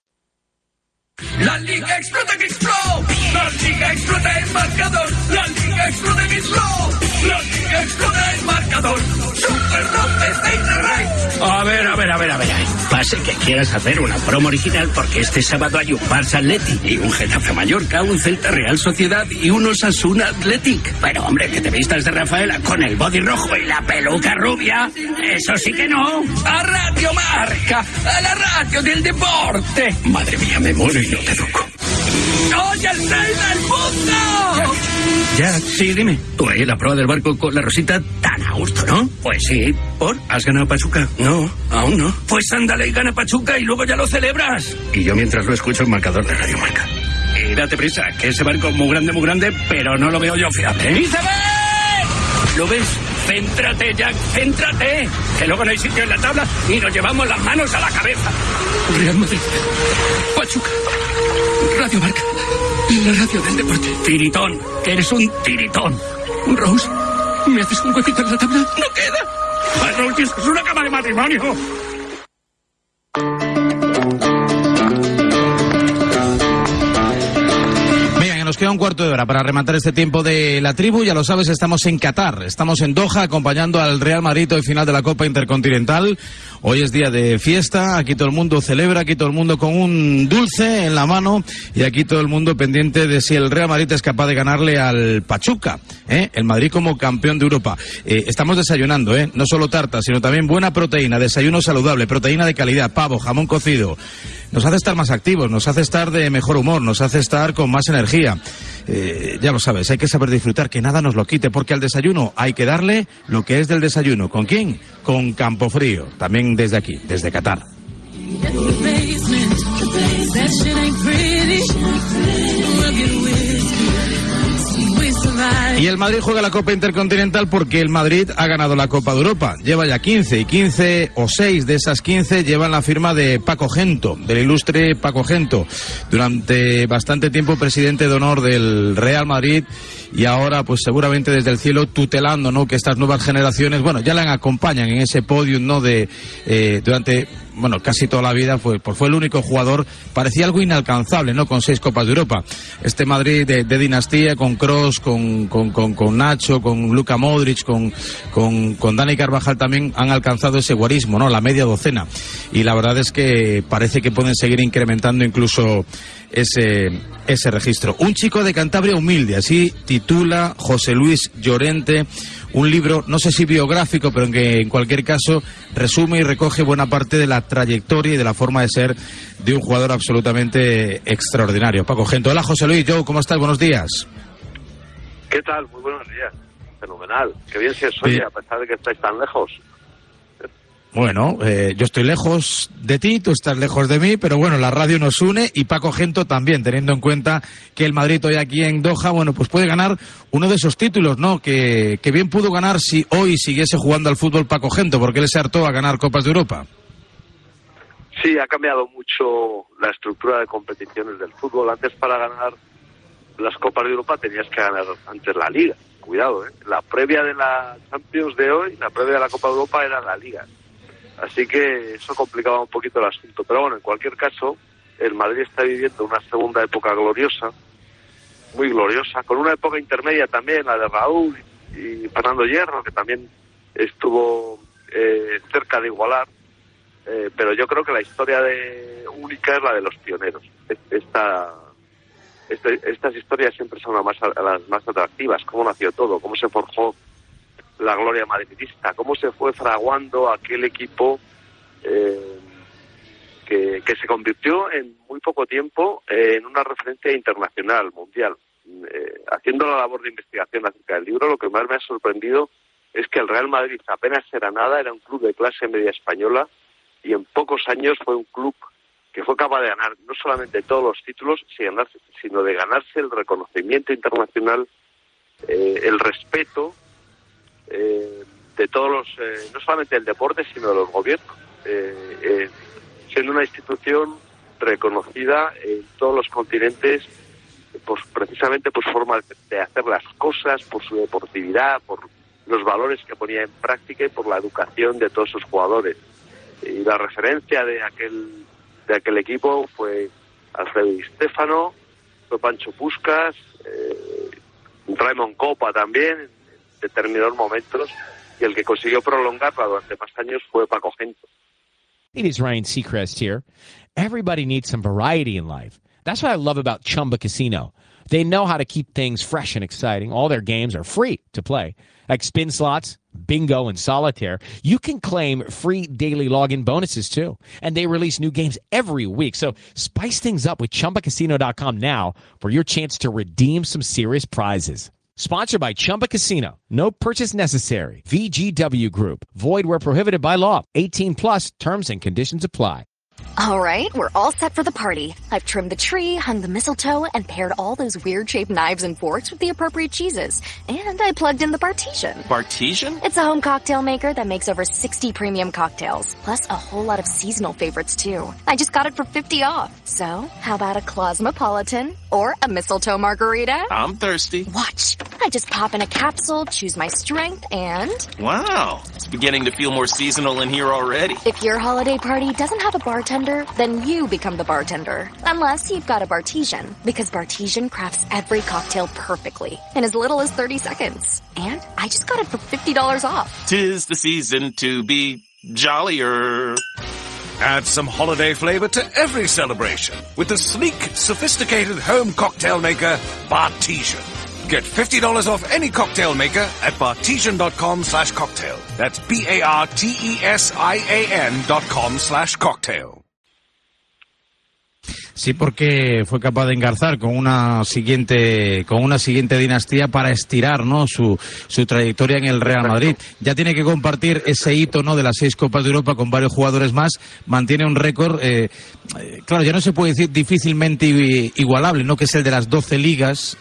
Speaker 27: La Liga explota que explota. La Liga explota el marcador. La Liga explota que explota. La Liga explota el marcador. Super López de Interrey.
Speaker 16: A ver, a ver, a ver, a ver. Pase que quieras hacer una promo original porque este sábado hay un Barça Athletic y un Getafe Mallorca, un Celta Real Sociedad y un Osasuna Athletic. Pero hombre, que te vistas de Rafaela con el body rojo y la peluca rubia. Eso sí que no.
Speaker 27: A Radio Marca. A la radio del deporte.
Speaker 16: Madre mía, me muero y no te toco.
Speaker 27: ¡Oye, el rey del mundo!
Speaker 16: Ya, sí, dime. Tú ahí la prueba del barco con la Rosita tan a gusto, ¿no? Pues sí. ¿Por? ¿Has ganado Pachuca? No, aún no. Pues ándale y gana Pachuca y luego ya lo celebras. Y yo mientras lo escucho en marcador de Radio Marca. Y date prisa, que ese barco es muy grande, muy grande, pero no lo veo yo fiable, ¿eh?
Speaker 27: ¡Iceberg!
Speaker 16: ¿Lo ves? Céntrate, Jack, céntrate. Que luego no hay sitio en la tabla y nos llevamos las manos a la cabeza.
Speaker 27: Real Madrid. Pachuca. Radio Marca. La radio del deporte.
Speaker 16: Tiritón, que eres un tiritón.
Speaker 27: Rose, ¿me haces un huequito en la tabla? ¡No queda!
Speaker 16: Ay, Rose, es una cama de matrimonio.
Speaker 5: Nos queda un cuarto de hora para rematar este tiempo de la tribu. Ya lo sabes, estamos en Qatar, estamos en Doha acompañando al Real Madrid hoy final de la Copa Intercontinental. Hoy es día de fiesta, aquí todo el mundo celebra, aquí todo el mundo con un dulce en la mano y aquí todo el mundo pendiente de si el Real Madrid es capaz de ganarle al Pachuca, ¿eh? El Madrid como campeón de Europa. Eh, estamos desayunando, ¿eh? No solo tarta, sino también buena proteína, desayuno saludable, proteína de calidad, pavo, jamón cocido. Nos hace estar más activos, nos hace estar de mejor humor, nos hace estar con más energía. Eh, ya lo sabes, hay que saber disfrutar, que nada nos lo quite, porque al desayuno hay que darle lo que es del desayuno. ¿Con quién? Con Campofrío, también desde aquí, desde Qatar. Y el Madrid juega la Copa Intercontinental porque el Madrid ha ganado la Copa de Europa. Lleva ya quince, y quince o seis de esas quince llevan la firma de Paco Gento, del ilustre Paco Gento, durante bastante tiempo presidente de honor del Real Madrid y ahora pues seguramente desde el cielo tutelando, ¿no?, que estas nuevas generaciones, bueno, ya le acompañan en ese podium, ¿no?, de eh, durante... bueno, casi toda la vida fue, pues fue el único jugador, parecía algo inalcanzable, ¿no?, con seis Copas de Europa. Este Madrid de, de dinastía, con Kroos, con, con, con, con Nacho, con Luka Modric, con, con, con Dani Carvajal también han alcanzado ese guarismo, ¿no?, la media docena. Y la verdad es que parece que pueden seguir incrementando incluso ese, ese registro. Un chico de Cantabria humilde, así titula José Luis Llorente, un libro, no sé si biográfico, pero en que en cualquier caso resume y recoge buena parte de la trayectoria y de la forma de ser de un jugador absolutamente extraordinario. Paco Gento. Hola, José Luis. Joe, ¿cómo estás? Buenos días.
Speaker 17: ¿Qué tal? Muy buenos días. Fenomenal. Qué bien se os oye,
Speaker 5: Sí.
Speaker 17: a pesar de que estáis tan lejos.
Speaker 5: Bueno, eh, yo estoy lejos de ti, tú estás lejos de mí, pero bueno, la radio nos une y Paco Gento también, teniendo en cuenta que el Madrid hoy aquí en Doha, bueno, pues puede ganar uno de esos títulos, ¿no?, que, que bien pudo ganar si hoy siguiese jugando al fútbol Paco Gento, porque él se hartó a ganar Copas de Europa.
Speaker 17: Sí, ha cambiado mucho la estructura de competiciones del fútbol. Antes, para ganar las Copas de Europa tenías que ganar antes la Liga. Cuidado, ¿eh? La previa de la Champions de hoy, la previa de la Copa de Europa era la Liga. Así que eso complicaba un poquito el asunto. Pero bueno, en cualquier caso, el Madrid está viviendo una segunda época gloriosa, muy gloriosa, con una época intermedia también, la de Raúl y Fernando Hierro, que también estuvo eh, cerca de igualar. eh, pero yo creo que la historia de única es la de los pioneros. Esta, este, estas historias siempre son las más, las más atractivas. Cómo nació todo, cómo se forjó la gloria madridista, cómo se fue fraguando aquel equipo eh, que, que se convirtió en muy poco tiempo eh, en una referencia internacional, mundial. Eh, haciendo la labor de investigación acerca del libro, lo que más me ha sorprendido es que el Real Madrid apenas era nada, era un club de clase media española, y en pocos años fue un club que fue capaz de ganar no solamente todos los títulos, sino de ganarse el reconocimiento internacional, eh, el respeto eh, de todos los, eh, no solamente del deporte, sino de los gobiernos, eh, eh, siendo una institución reconocida en todos los continentes, pues precisamente por su forma de hacer las cosas, por su deportividad, por los valores que ponía en práctica y por la educación de todos sus jugadores. Y la referencia de aquel de aquel equipo fue Alfredo Di Stéfano, fue Pancho Puskás, eh, Raymond Kopa también, en determinados momentos, y el que consiguió prolongarla durante más años fue Paco Gento.
Speaker 10: It is Ryan Seacrest here. Everybody needs some variety in life. That's what I love about Chumba Casino. They know how to keep things fresh and exciting. All their games are free to play. Like spin slots, bingo, and solitaire. You can claim free daily login bonuses, too. And they release new games every week. So spice things up with Chumba Casino dot com now for your chance to redeem some serious prizes. Sponsored by Chumba Casino. No purchase necessary. V G W Group. Void where prohibited by law. eighteen plus terms and conditions apply.
Speaker 6: All right, we're all set for the party. I've trimmed the tree, hung the mistletoe, and paired all those weird-shaped knives and forks with the appropriate cheeses. And I plugged in the Bartesian.
Speaker 11: Bartesian?
Speaker 6: It's a home cocktail maker that makes over sixty premium cocktails, plus a whole lot of seasonal favorites, too. I just got it for fifty off. So, how about a Cosmopolitan or a mistletoe margarita?
Speaker 11: I'm thirsty.
Speaker 6: Watch. I just pop in a capsule, choose my strength, and...
Speaker 11: Wow, it's beginning to feel more seasonal in here already.
Speaker 6: If your holiday party doesn't have a bartender, then you become the bartender. Unless you've got a Bartesian, because Bartesian crafts every cocktail perfectly in as little as thirty seconds. And I just got it for fifty dollars off.
Speaker 11: 'Tis the season to be jollier.
Speaker 8: Add some holiday flavor to every celebration with the sleek, sophisticated home cocktail maker, Bartesian. Get fifty dollars off any cocktail maker at bartesian.com slash cocktail. That's B-A-R-T-E-S-I-A-N dot com slash cocktail.
Speaker 5: Sí, porque fue capaz de engarzar con una siguiente con una siguiente dinastía para estirar, ¿no?, su, su trayectoria en el Real Madrid. Ya tiene que compartir ese hito, ¿no?, de las seis Copas de Europa con varios jugadores más. Mantiene un récord, eh, claro, ya no se puede decir difícilmente igualable, ¿no?, que es el de las doce ligas.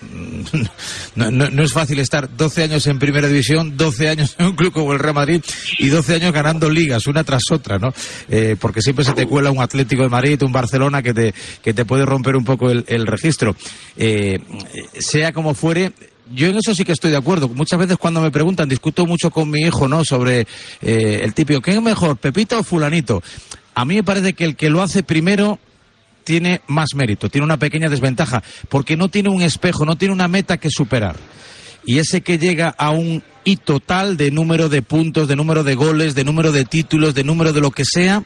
Speaker 5: No, no, no es fácil estar doce años en Primera División, doce años en un club como el Real Madrid y doce años ganando ligas, una tras otra, ¿no? Eh, porque siempre se te cuela un Atlético de Madrid, un Barcelona que te que te puede romper un poco el, el registro. Eh, sea como fuere, yo en eso sí que estoy de acuerdo. Muchas veces cuando me preguntan, discuto mucho con mi hijo, ¿no?, sobre eh, el típico, ¿qué es mejor, Pepito o fulanito? A mí me parece que el que lo hace primero tiene más mérito, tiene una pequeña desventaja, porque no tiene un espejo, no tiene una meta que superar. Y ese que llega a un hito tal de número de puntos, de número de goles, de número de títulos, de número de lo que sea,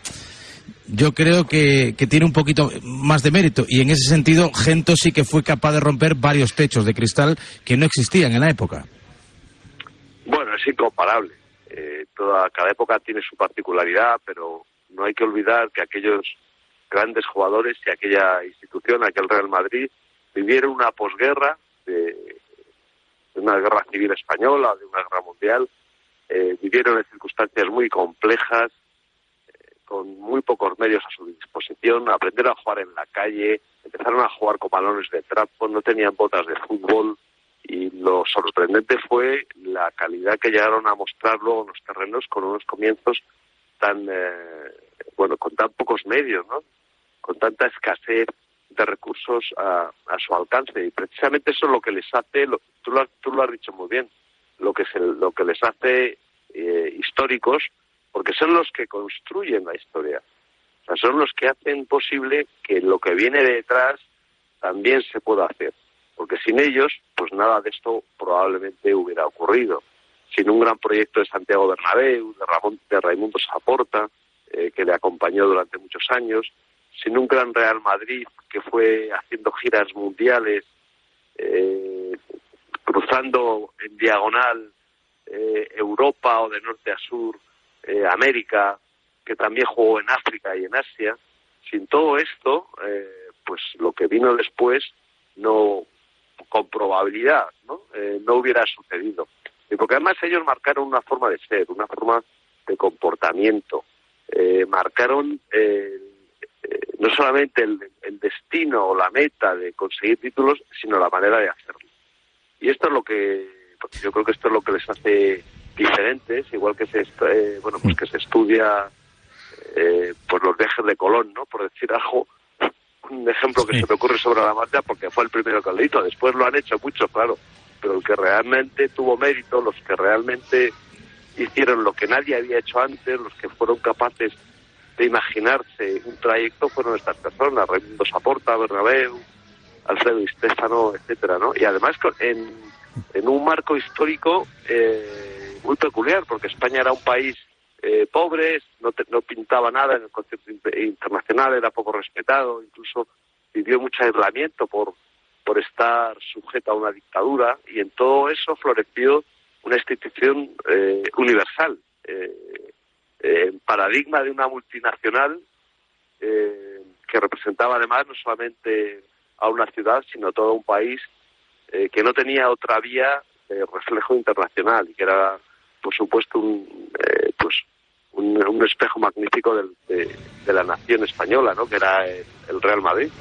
Speaker 5: yo creo que, que tiene un poquito más de mérito. Y en ese sentido, Gento sí que fue capaz de romper varios techos de cristal que no existían en la época.
Speaker 17: Bueno, es incomparable. Eh, toda, cada época tiene su particularidad, pero no hay que olvidar que aquellos grandes jugadores y aquella institución, aquel Real Madrid, vivieron una posguerra de, de una guerra civil española, de una guerra mundial, eh, vivieron en circunstancias muy complejas, con muy pocos medios a su disposición, aprendieron a jugar en la calle, empezaron a jugar con balones de trapo, no tenían botas de fútbol, y lo sorprendente fue la calidad que llegaron a mostrar luego en los terrenos con unos comienzos tan, eh, bueno, con tan pocos medios, ¿no?, con tanta escasez de recursos a, a su alcance, y precisamente eso es lo que les hace, lo, tú, lo, tú lo has dicho muy bien, lo que, se, lo que les hace eh, históricos, porque son los que construyen la historia. O sea, son los que hacen posible que lo que viene detrás también se pueda hacer. Porque sin ellos, pues nada de esto probablemente hubiera ocurrido. Sin un gran proyecto de Santiago Bernabéu, de, Ramón, de Raimundo Saporta, eh, que le acompañó durante muchos años, sin un gran Real Madrid que fue haciendo giras mundiales, eh, cruzando en diagonal eh, Europa o de norte a sur, eh, América, que también jugó en África y en Asia. Sin todo esto, eh, pues lo que vino después no, con probabilidad, ¿no? Eh, no hubiera sucedido. Y porque además ellos marcaron una forma de ser, una forma de comportamiento. Eh, marcaron eh, eh, no solamente el, el destino o la meta de conseguir títulos, sino la manera de hacerlo. Y esto es lo que, pues yo creo que esto es lo que les hace diferentes, igual que se eh, bueno pues que se estudia eh, pues los viajes de Colón, ¿no? Por decir algo, un ejemplo que sí. se me ocurre sobre la marcha, porque fue el primero que lo hizo. Después lo han hecho muchos, claro, pero el que realmente tuvo mérito, los que realmente hicieron lo que nadie había hecho antes, los que fueron capaces de imaginarse un trayecto, fueron estas personas: Raimundo Saporta, Bernabéu, Alfredo Di Stéfano, etcétera, ¿no? Y además en, en un marco histórico eh, muy peculiar, porque España era un país eh, pobre, no, te, no pintaba nada en el concierto internacional, era poco respetado, incluso vivió mucho aislamiento por, por estar sujeto a una dictadura, y en todo eso floreció una institución eh, universal, eh, eh, paradigma de una multinacional eh, que representaba además no solamente a una ciudad, sino todo un país eh, que no tenía otra vía de reflejo internacional, y que era, por supuesto, un, eh, pues un, un espejo magnífico del, de, de la nación española, ¿no? Que era el, el Real Madrid.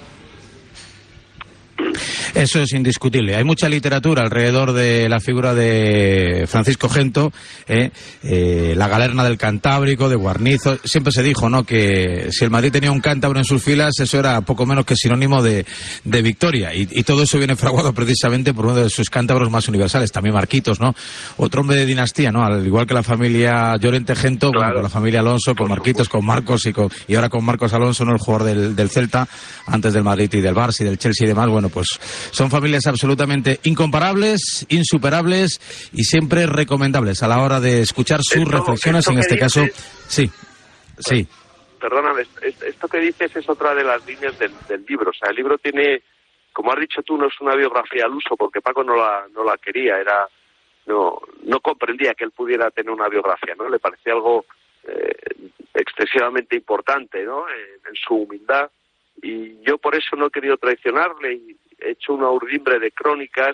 Speaker 5: Eso es indiscutible. Hay mucha literatura alrededor de la figura de Francisco Gento, eh, eh, la galerna del Cantábrico, de Guarnizo. Siempre se dijo, ¿no?, que si el Madrid tenía un cántabro en sus filas, eso era poco menos que sinónimo de, de victoria. Y, y todo eso viene fraguado precisamente por uno de sus cántabros más universales, también Marquitos, ¿no? Otro hombre de dinastía, ¿no? Al igual que la familia Llorente Gento, claro, bueno, con la familia Alonso, con Marquitos, con Marcos y, con, y ahora con Marcos Alonso, ¿no?, el jugador del, del Celta, antes del Madrid y del Barça y del Chelsea y demás. Bueno, pues son familias absolutamente incomparables, insuperables y siempre recomendables a la hora de escuchar sus esto, reflexiones, esto en este dices, caso. Sí, sí.
Speaker 17: Perdóname, esto que dices es otra de las líneas del, del libro. O sea, el libro tiene, como has dicho tú, no es una biografía al uso, porque Paco no la, no la quería, era no no comprendía que él pudiera tener una biografía, ¿no? Le parecía algo eh, excesivamente importante, ¿no? Eh, en su humildad. Y yo por eso no he querido traicionarle y he hecho una urdimbre de crónicas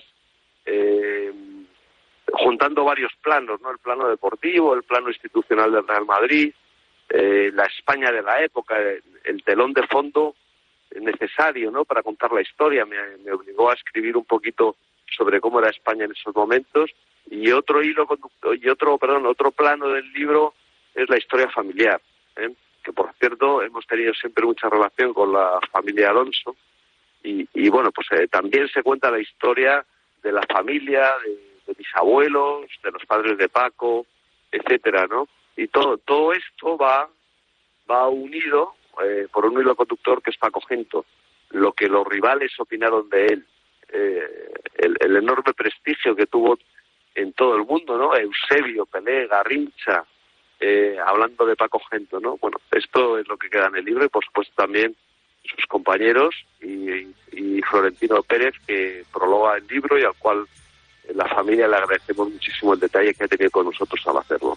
Speaker 17: eh, juntando varios planos, ¿no? El plano deportivo, el plano institucional del Real Madrid, eh, la España de la época, el, el telón de fondo necesario, ¿no?, para contar la historia. Me, me obligó a escribir un poquito sobre cómo era España en esos momentos. Y otro hilo conductor, y otro, perdón, otro plano del libro es la historia familiar, ¿eh? Que por cierto hemos tenido siempre mucha relación con la familia Alonso, y, y bueno, pues eh, también se cuenta la historia de la familia, de, de mis abuelos, de los padres de Paco, etcétera, ¿no? Y todo todo esto va va unido eh, por un hilo conductor que es Paco Gento, lo que los rivales opinaron de él, eh, el, el enorme prestigio que tuvo en todo el mundo, ¿no? Eusebio, Pelé, Garrincha, Eh, hablando de Paco Gento, ¿no? Bueno, esto es lo que queda en el libro, y por supuesto también sus compañeros y, y Florentino Pérez, que prologa el libro y al cual la familia le agradecemos muchísimo el detalle que ha tenido con nosotros al hacerlo.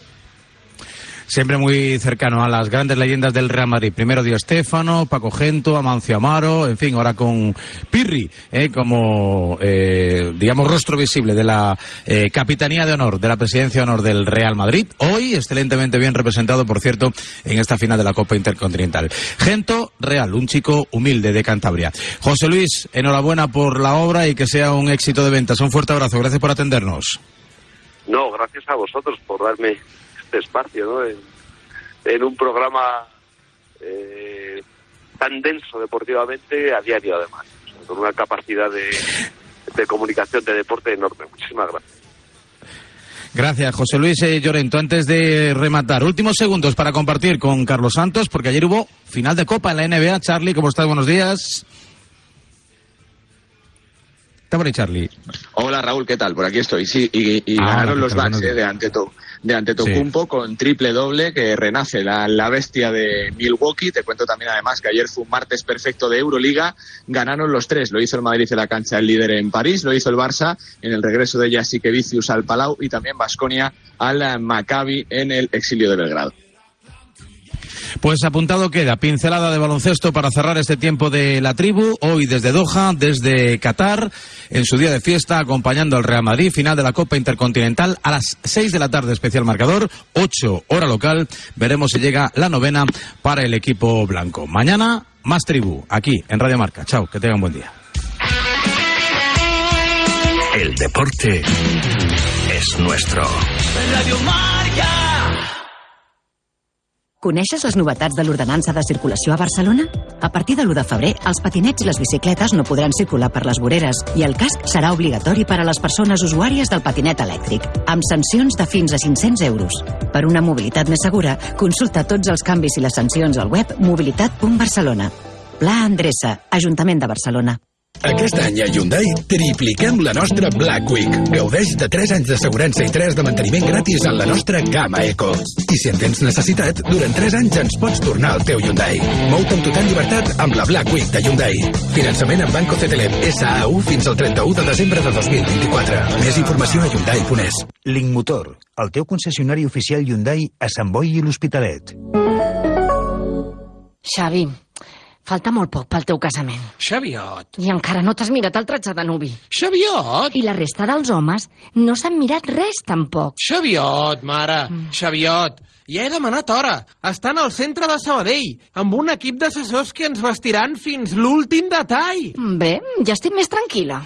Speaker 5: Siempre muy cercano a las grandes leyendas del Real Madrid. Primero Di Stéfano, Paco Gento, Amancio Amaro, en fin, ahora con Pirri, eh, como, eh, digamos, rostro visible de la eh, capitanía de honor, de la presidencia de honor del Real Madrid. Hoy, excelentemente bien representado, por cierto, en esta final de la Copa Intercontinental. Gento Real, un chico humilde de Cantabria. José Luis, enhorabuena por la obra y que sea un éxito de ventas. Un fuerte abrazo, gracias por atendernos.
Speaker 17: No, gracias a vosotros por darme espacio, ¿no?, en, en un programa eh, tan denso deportivamente a diario, además, o sea, con una capacidad de, de comunicación de deporte enorme. Muchísimas gracias.
Speaker 5: Gracias, José Luis eh, Llorento. Antes de rematar, últimos segundos para compartir con Carlos Santos, porque ayer hubo final de Copa en la N B A. Charlie, ¿cómo estás? Buenos días. Está por ahí, Charlie.
Speaker 2: Hola, Raúl, ¿qué tal? Por aquí estoy. Sí, y, y ah, ganaron los Bucks, eh, de ante todo. de Antetokounmpo, sí, con triple doble, que renace la, la bestia de Milwaukee. Te cuento también además que ayer fue un martes perfecto de Euroliga, ganaron los tres, lo hizo el Madrid en la cancha del líder en París, lo hizo el Barça en el regreso de Jasikevičius al Palau y también Baskonia al Maccabi en el exilio de Belgrado.
Speaker 5: Pues apuntado queda, pincelada de baloncesto para cerrar este tiempo de la tribu, hoy desde Doha, desde Qatar, en su día de fiesta, acompañando al Real Madrid, final de la Copa Intercontinental, a las seis de la tarde, especial marcador, ocho hora local, veremos si llega la novena para el equipo blanco. Mañana, más tribu, aquí en Radio Marca. Chao, que tengan buen día.
Speaker 7: El deporte es nuestro.
Speaker 27: Radio Marca.
Speaker 24: Coneixes les novetats de l'ordenança de circulació a Barcelona? A partir de l'u de febrer, els patinets i les bicicletes no podran circular per les voreres i el casc serà obligatori per a les persones usuàries del patinet elèctric, amb sancions de fins a cinc-cents euros. Per una mobilitat més segura, consulta tots els canvis i les sancions al web mobilitat punt barcelona. Pla Endreça, Ajuntament de Barcelona.
Speaker 18: Aquest any a Hyundai tripliquem la nostra Black Week. Gaudeix de tres anys d'assegurança i tres de manteniment gratis en la nostra gamma Eco. I si en tens necessitat, durant tres anys ens pots tornar al teu Hyundai. Mou-te amb total llibertat amb la Black Week de Hyundai. Finançament amb Banco C T L M S A U fins al trenta-u de desembre de dos mil vint-i-quatre. Més informació a hyundai punt es.
Speaker 19: Link Motor, el teu concessionari oficial Hyundai a Sant Boi i l'Hospitalet.
Speaker 20: Xavi, falta molt poc pel teu casament.
Speaker 22: Xaviot.
Speaker 20: I encara no t'has mirat el tratge de nuvi.
Speaker 22: Xaviot.
Speaker 20: I la resta dels homes no s'han mirat res, tampoc.
Speaker 22: Xaviot, mare. Mm. Xaviot. Ja he demanat hora. Estan al centre de Sabadell, amb un equip d'assessors que ens vestiran fins l'últim detall.
Speaker 20: Bé, ja estic més tranquil·la.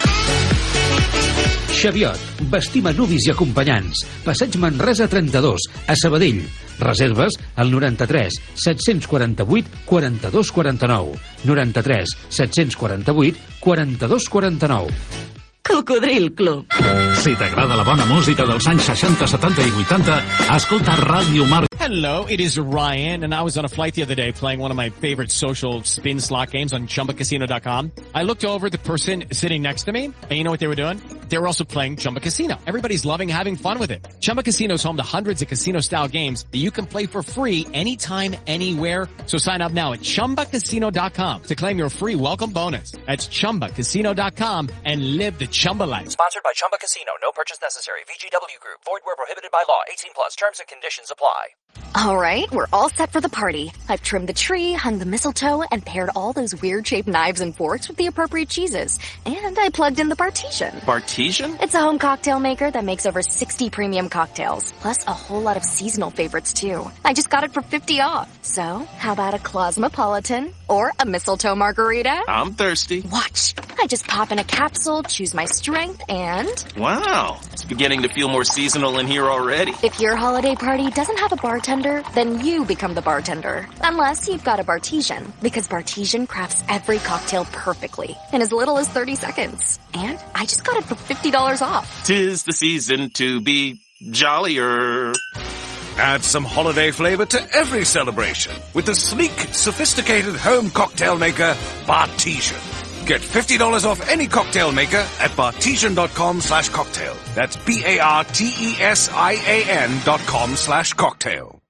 Speaker 23: Xaviot, vestim a nuvis i acompanyants. Passeig Manresa trenta-dos, a Sabadell. Reserves al noranta-tres set-cents quaranta-vuit quaranta-dos quaranta-nou. noranta-tres set-cents quaranta-vuit quaranta-dos quaranta-nou.
Speaker 20: Cocodril Club.
Speaker 7: Si t'agrada la bona música dels anys seixanta, setanta i vuitanta, escolta Ràdio Marca.
Speaker 10: Hello, it is Ryan, and I was on a flight the other day playing one of my favorite social spin slot games on Chumba Casino dot com. I looked over at the person sitting next to me, and you know what they were doing? They were also playing Chumba Casino. Everybody's loving having fun with it. Chumba Casino is home to hundreds of casino-style games that you can play for free anytime, anywhere. So sign up now at Chumba Casino dot com to claim your free welcome bonus. That's Chumba Casino dot com and live the Chumba life.
Speaker 11: Sponsored by Chumba Casino. No purchase necessary. V G W Group. Void where prohibited by law. eighteen plus. Terms and conditions apply.
Speaker 6: All right, we're all set for the party. I've trimmed the tree, hung the mistletoe, and paired all those weird-shaped knives and forks with the appropriate cheeses. And I plugged in the Bartesian.
Speaker 25: Bartesian?
Speaker 6: It's a home cocktail maker that makes over sixty premium cocktails, plus a whole lot of seasonal favorites, too. I just got it for fifty off. So, how about a Cosmopolitan or a mistletoe margarita?
Speaker 25: I'm thirsty.
Speaker 6: Watch. I just pop in a capsule, choose my strength, and...
Speaker 25: Wow, it's beginning to feel more seasonal in here already.
Speaker 6: If your holiday party doesn't have a bartender, then you become the bartender. Unless you've got a Bartesian, because Bartesian crafts every cocktail perfectly in as little as thirty seconds. And I just got it for fifty dollars off.
Speaker 25: 'Tis the season to be jollier.
Speaker 8: Add some holiday flavor to every celebration with the sleek, sophisticated home cocktail maker, Bartesian. Get fifty dollars off any cocktail maker at bartesian dot com slash cocktail. That's B A R T E S I A N dot com slash cocktail.